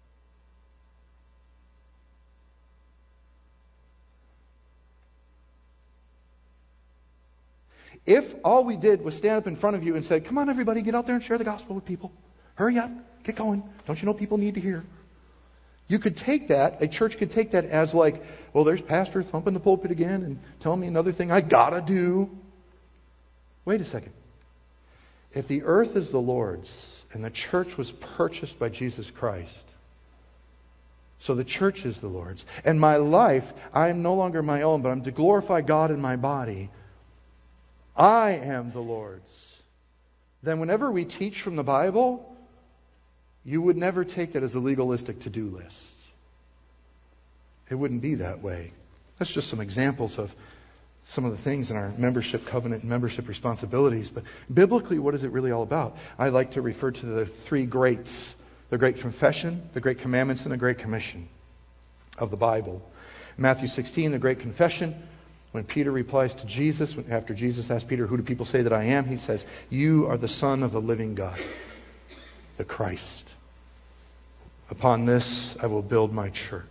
If all we did was stand up in front of you and say, come on everybody, get out there and share the gospel with people. Hurry up, get going. Don't you know people need to hear? You could take that, a church could take that as like, well, there's pastor thumping the pulpit again and telling me another thing I gotta do. Wait a second. If the earth is the Lord's and the church was purchased by Jesus Christ, so the church is the Lord's, and my life, I am no longer my own, but I'm to glorify God in my body, I am the Lord's. Then whenever we teach from the Bible, you would never take that as a legalistic to-do list. It wouldn't be that way. That's just some examples of some of the things in our membership covenant and membership responsibilities. But biblically, what is it really all about? I like to refer to the three greats. The Great Confession, the Great Commandments, and the Great Commission of the Bible. Matthew sixteen, the Great Confession. When Peter replies to Jesus, after Jesus asked Peter, who do people say that I am? He says, you are the Son of the living God, the Christ. Upon this I will build my church.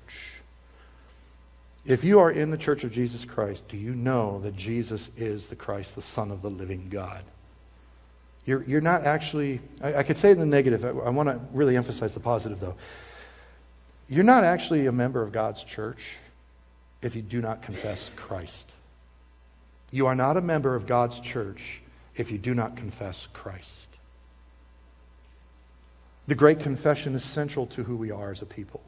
If you are in the church of Jesus Christ, do you know that Jesus is the Christ, the Son of the living God? You're, you're not actually, I, I could say it in the negative. I, I want to really emphasize the positive though. You're not actually a member of God's church if you do not confess Christ. You are not a member of God's church if you do not confess Christ. The Great Confession is central to who we are as a people.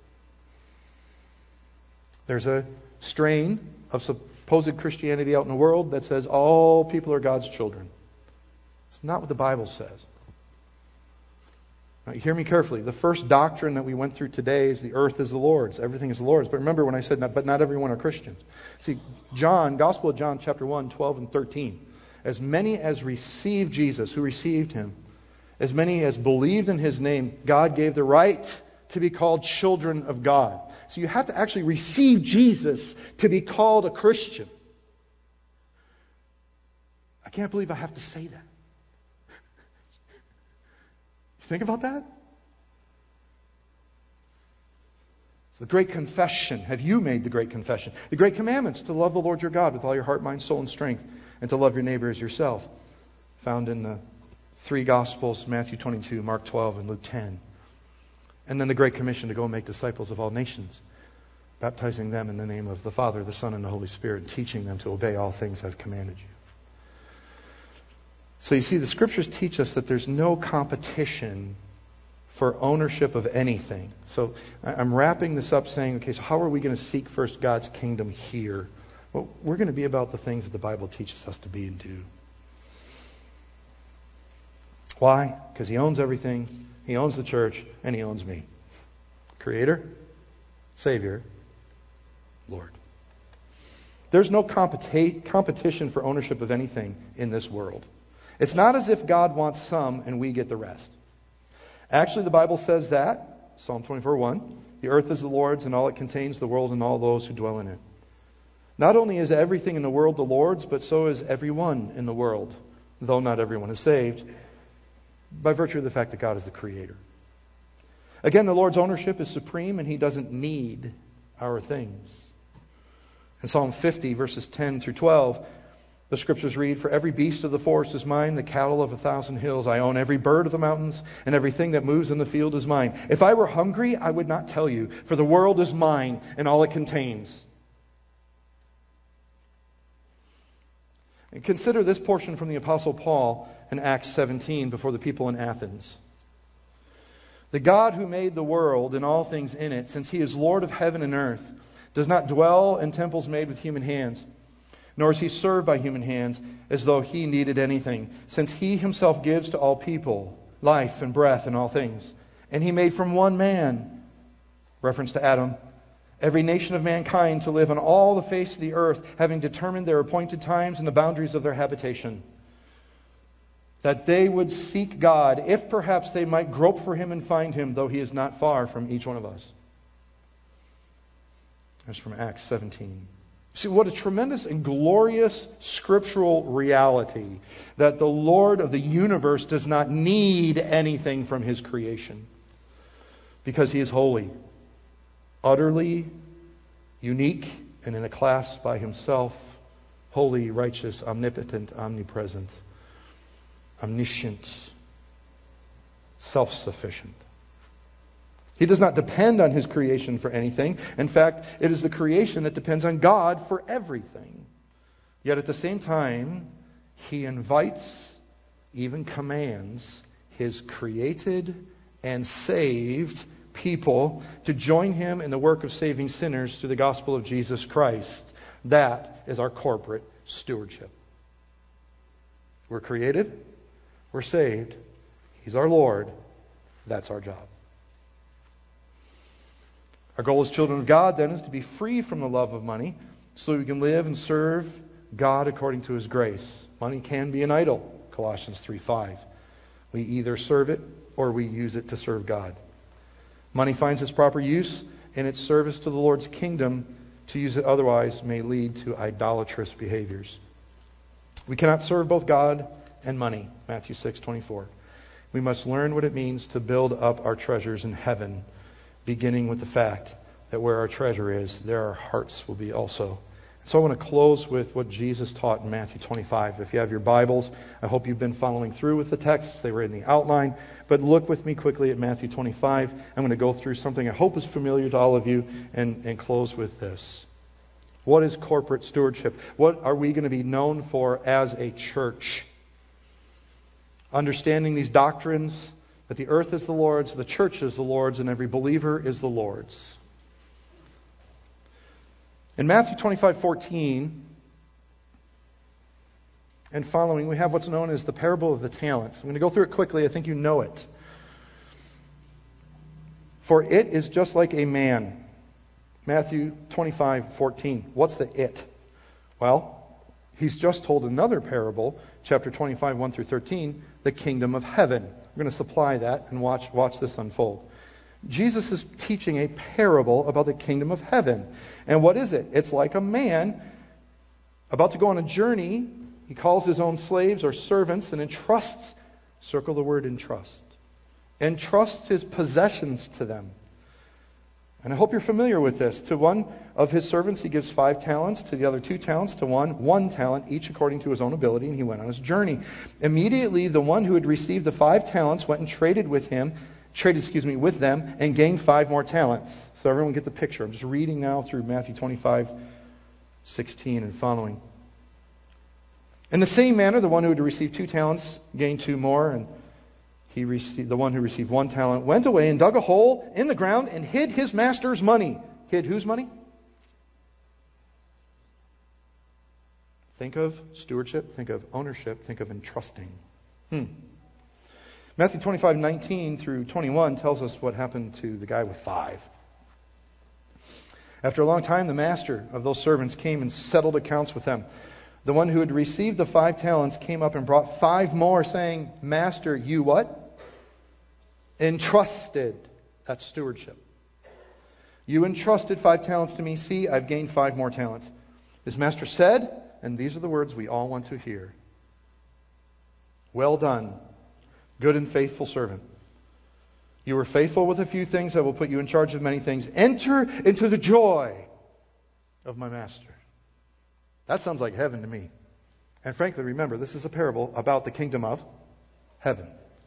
There's a strain of supposed Christianity out in the world that says all people are God's children. It's not what the Bible says. Now, hear me carefully. The first doctrine that we went through today is the earth is the Lord's. Everything is the Lord's. But remember when I said that, but not everyone are Christians. See, John, Gospel of John, chapter one, twelve and thirteen. As many as received Jesus, who received Him, as many as believed in His name, God gave the right to be called children of God. So you have to actually receive Jesus to be called a Christian. I can't believe I have to say that. Think about that. It's the Great Confession. Have you made the Great Confession? The Great Commandments, to love the Lord your God with all your heart, mind, soul, and strength, and to love your neighbor as yourself. Found in the three Gospels, Matthew twenty-two, Mark twelve, and Luke ten. And then the Great Commission to go and make disciples of all nations, baptizing them in the name of the Father, the Son, and the Holy Spirit, and teaching them to obey all things I've commanded you. So you see, the Scriptures teach us that there's no competition for ownership of anything. So I'm wrapping this up saying, okay, so how are we going to seek first God's kingdom here? Well, we're going to be about the things that the Bible teaches us to be and do. Why? Because He owns everything. He owns the church, and He owns me. Creator, Savior, Lord. There's no competi- competition for ownership of anything in this world. It's not as if God wants some and we get the rest. Actually, the Bible says that, Psalm twenty-four one, the earth is the Lord's and all it contains, the world and all those who dwell in it. Not only is everything in the world the Lord's, but so is everyone in the world, though not everyone is saved, by virtue of the fact that God is the Creator. Again, the Lord's ownership is supreme and He doesn't need our things. In Psalm fifty, verses ten through twelve, the Scriptures read, "For every beast of the forest is mine, the cattle of a thousand hills. I own every bird of the mountains, and everything that moves in the field is mine. If I were hungry, I would not tell you, for the world is mine and all it contains." And consider this portion from the Apostle Paul in Acts seventeen before the people in Athens. "The God who made the world and all things in it, since He is Lord of heaven and earth, does not dwell in temples made with human hands, nor is He served by human hands as though He needed anything, since He Himself gives to all people life and breath and all things. And He made from one man," reference to Adam, "every nation of mankind to live on all the face of the earth, having determined their appointed times and the boundaries of their habitation, that they would seek God, if perhaps they might grope for Him and find Him, though He is not far from each one of us." That's from Acts seventeen. See, what a tremendous and glorious scriptural reality that the Lord of the universe does not need anything from His creation because He is holy, utterly unique and in a class by Himself, holy, righteous, omnipotent, omnipresent, omniscient, self-sufficient. He does not depend on His creation for anything. In fact, it is the creation that depends on God for everything. Yet at the same time, He invites, even commands, His created and saved people to join Him in the work of saving sinners through the gospel of Jesus Christ. That is our corporate stewardship. We're created, we're saved, He's our Lord, that's our job. Our goal as children of God, then, is to be free from the love of money so that we can live and serve God according to His grace. Money can be an idol, Colossians three five. We either serve it or we use it to serve God. Money finds its proper use in its service to the Lord's kingdom. To use it otherwise may lead to idolatrous behaviors. We cannot serve both God and money, Matthew six twenty-four. We must learn what it means to build up our treasures in heaven, beginning with the fact that where our treasure is, there our hearts will be also. So I want to close with what Jesus taught in Matthew twenty-five. If you have your Bibles, I hope you've been following through with the texts. They were in the outline. But look with me quickly at Matthew twenty-five. I'm going to go through something I hope is familiar to all of you and, and close with this. What is corporate stewardship? What are we going to be known for as a church? Understanding these doctrines, that the earth is the Lord's, the church is the Lord's, and every believer is the Lord's. In Matthew twenty-five fourteen and following, we have what's known as the parable of the talents. I'm going to go through it quickly. I think you know it. "For it is just like a man." Matthew twenty-five fourteen. What's the it? Well, He's just told another parable, chapter twenty-five, one through thirteen, the kingdom of heaven. We're going to supply that and watch, watch this unfold. Jesus is teaching a parable about the kingdom of heaven. And what is it? It's like a man about to go on a journey. He calls his own slaves or servants and entrusts, circle the word entrust, entrusts his possessions to them. And I hope you're familiar with this. To one of his servants he gives five talents, to the other two talents, to one one talent, each according to his own ability, and he went on his journey. Immediately the one who had received the five talents went and traded with him traded, excuse me, with them and gained five more talents. So everyone get the picture. I'm just reading now through Matthew twenty-five, sixteen and following. In the same manner, the one who had received two talents gained two more, and he received, the one who received one talent went away and dug a hole in the ground and hid his master's money. Hid whose money? Think of stewardship, think of ownership, think of entrusting. Hmm. Matthew twenty-five, nineteen through twenty-one tells us what happened to the guy with five. After a long time, the master of those servants came and settled accounts with them. The one who had received the five talents came up and brought five more, saying, Master, you what? Entrusted. That's stewardship. You entrusted five talents to me. See, I've gained five more talents. His master said, and these are the words we all want to hear. Well done, good and faithful servant. You were faithful with a few things. I will put you in charge of many things. Enter into the joy of my master. That sounds like heaven to me. And frankly, remember, this is a parable about the kingdom of heaven.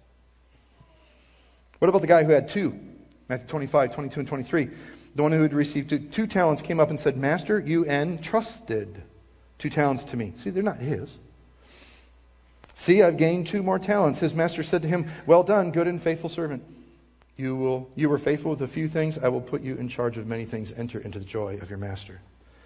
What about the guy who had two? Matthew twenty-five, twenty-two, and twenty-three. The one who had received two, two talents came up and said, Master, you entrusted two talents to me. See, they're not his. See, I've gained two more talents. His master said to him, Well done, good and faithful servant. You will, you were faithful with a few things. I will put you in charge of many things. Enter into the joy of your master.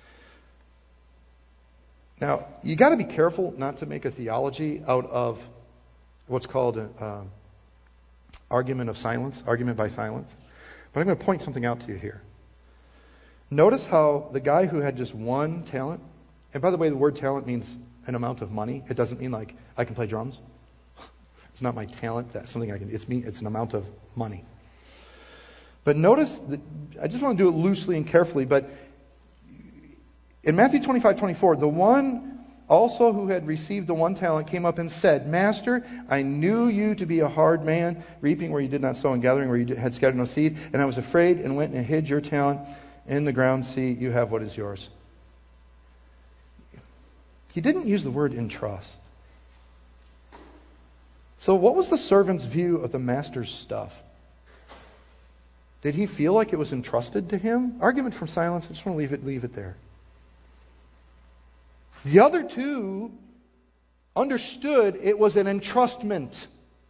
Now, you got to be careful not to make a theology out of what's called an uh, argument of silence, argument by silence. But I'm going to point something out to you here. Notice how the guy who had just one talent, and by the way, the word talent means an amount of money. It doesn't mean like I can play drums. It's not my talent. That's something I can. It's me. It's an amount of money. But notice that I just want to do it loosely and carefully. But in Matthew twenty-five, twenty-four, the one also who had received the one talent came up and said, Master, I knew you to be a hard man, reaping where you did not sow and gathering where you had scattered no seed. And I was afraid and went and hid your talent in the ground. See, you have what is yours. He didn't use the word entrust. So what was the servant's view of the master's stuff? Did he feel like it was entrusted to him? Argument from silence. I just want to leave it, leave it there. The other two understood it was an entrustment.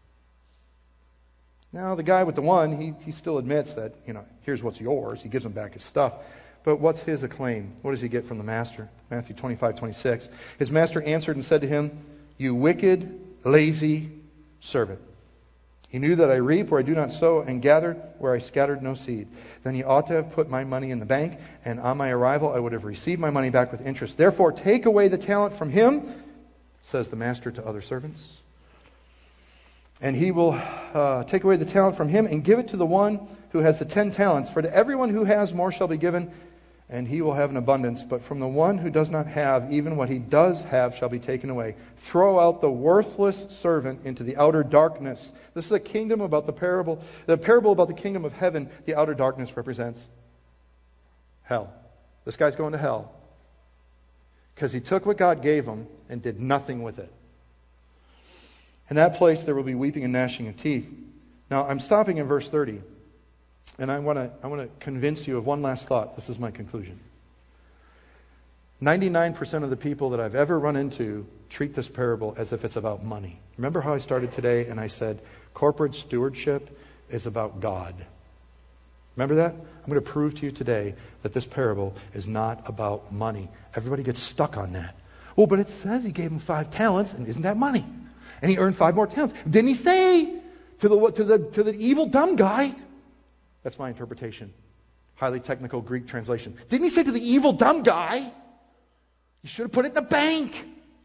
Now, the guy with the one, he, he still admits that, you know, here's what's yours. He gives him back his stuff. But what's his acclaim? What does he get from the master? Matthew twenty-five, twenty-six. His master answered and said to him, You wicked, lazy servant. He knew that I reap where I do not sow and gather where I scattered no seed. Then he ought to have put my money in the bank, and on my arrival I would have received my money back with interest. Therefore, take away the talent from him, says the master to other servants. And he will uh, take away the talent from him and give it to the one who has the ten talents. For to everyone who has, more shall be given, and he will have an abundance. But from the one who does not have, even what he does have shall be taken away. Throw out the worthless servant into the outer darkness. This is a kingdom about the parable. The parable about the kingdom of heaven, the outer darkness represents hell. This guy's going to hell because he took what God gave him and did nothing with it. In that place there will be weeping and gnashing of teeth. Now I'm stopping in verse thirty. And I want to I want to convince you of one last thought. This is my conclusion. ninety-nine percent of the people that I've ever run into treat this parable as if it's about money. Remember how I started today and I said corporate stewardship is about God. Remember that? I'm going to prove to you today that this parable is not about money. Everybody gets stuck on that. Well, but it says he gave him five talents, and isn't that money? And he earned five more talents. Didn't he say to the to the to the evil dumb guy? That's my interpretation. Highly technical Greek translation. Didn't he say to the evil dumb guy, you should have put it in the bank?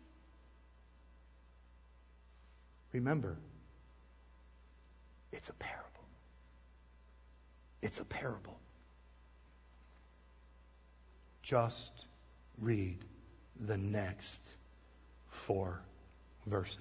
Remember, it's a parable. It's a parable. Just read the next four verses.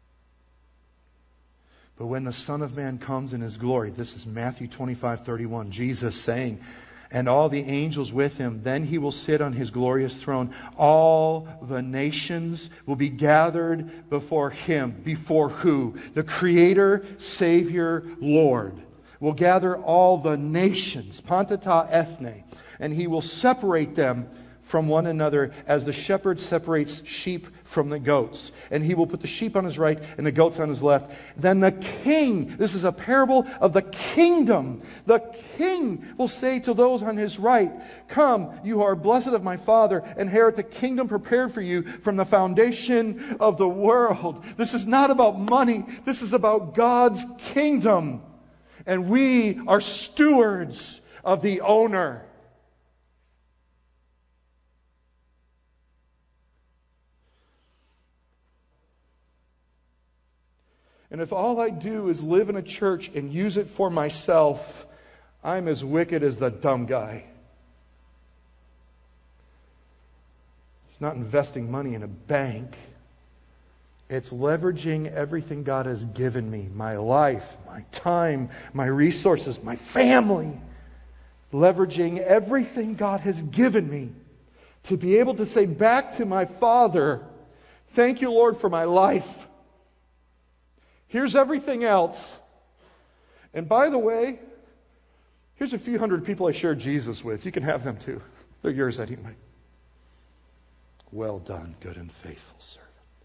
But when the Son of Man comes in His glory, this is Matthew twenty-five, thirty-one, Jesus saying, and all the angels with Him, then He will sit on His glorious throne. All the nations will be gathered before Him. Before who? The Creator, Savior, Lord. will gather all the nations, pantata ethne, and he will separate them from one another as the shepherd separates sheep from the goats. And he will put the sheep on his right and the goats on his left. Then the king, this is a parable of the kingdom. The king will say to those on his right, "Come, you are blessed of my Father, inherit the kingdom prepared for you from the foundation of the world." This is not about money. This is about God's kingdom. And we are stewards of the owner. And if all I do is live in a church and use it for myself, I'm as wicked as the dumb guy. It's not investing money in a bank. It's leveraging everything God has given me, my life, my time, my resources, my family. Leveraging everything God has given me to be able to say back to my Father, "Thank you, Lord, for my life. Here's everything else. And by the way, here's a few hundred people I shared Jesus with. You can have them too. They're yours anyway. Well done, good and faithful servant."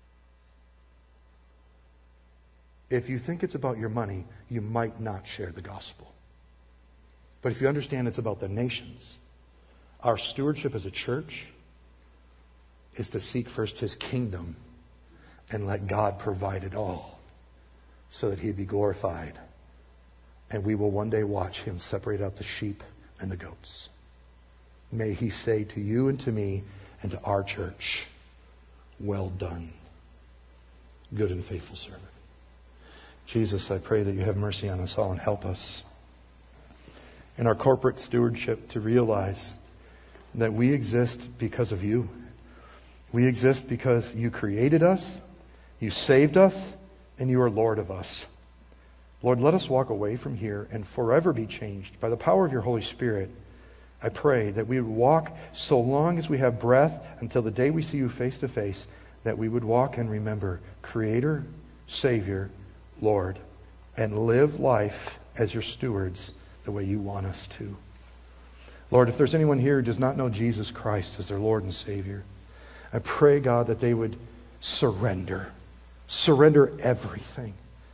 If you think it's about your money, you might not share the gospel. But if you understand it's about the nations, our stewardship as a church is to seek first His kingdom and let God provide it all, so that He'd be glorified. And we will one day watch Him separate out the sheep and the goats. May He say to you and to me and to our church, "Well done, good and faithful servant." Jesus, I pray that you have mercy on us all and help us in our corporate stewardship to realize that we exist because of you. We exist because you created us, you saved us, and you are Lord of us. Lord, let us walk away from here and forever be changed by the power of your Holy Spirit. I pray that we would walk so long as we have breath until the day we see you face to face, that we would walk and remember Creator, Savior, Lord, and live life as your stewards the way you want us to. Lord, if there's anyone here who does not know Jesus Christ as their Lord and Savior, I pray, God, that they would surrender. Surrender everything.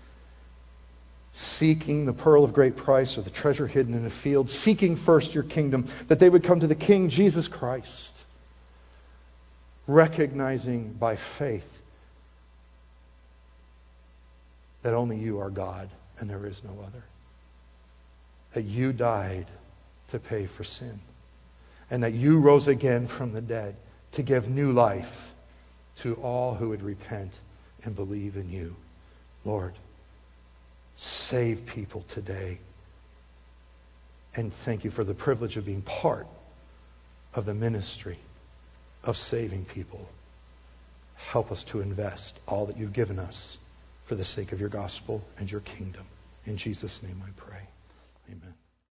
Seeking the pearl of great price or the treasure hidden in a field. Seeking first your kingdom. That they would come to the King Jesus Christ. Recognizing by faith that only you are God and there is no other. That you died to pay for sin. And that you rose again from the dead to give new life to all who would repent and believe in you. Lord, save people today. And thank you for the privilege of being part of the ministry of saving people. Help us to invest all that you've given us for the sake of your gospel and your kingdom. In Jesus' name I pray. Amen.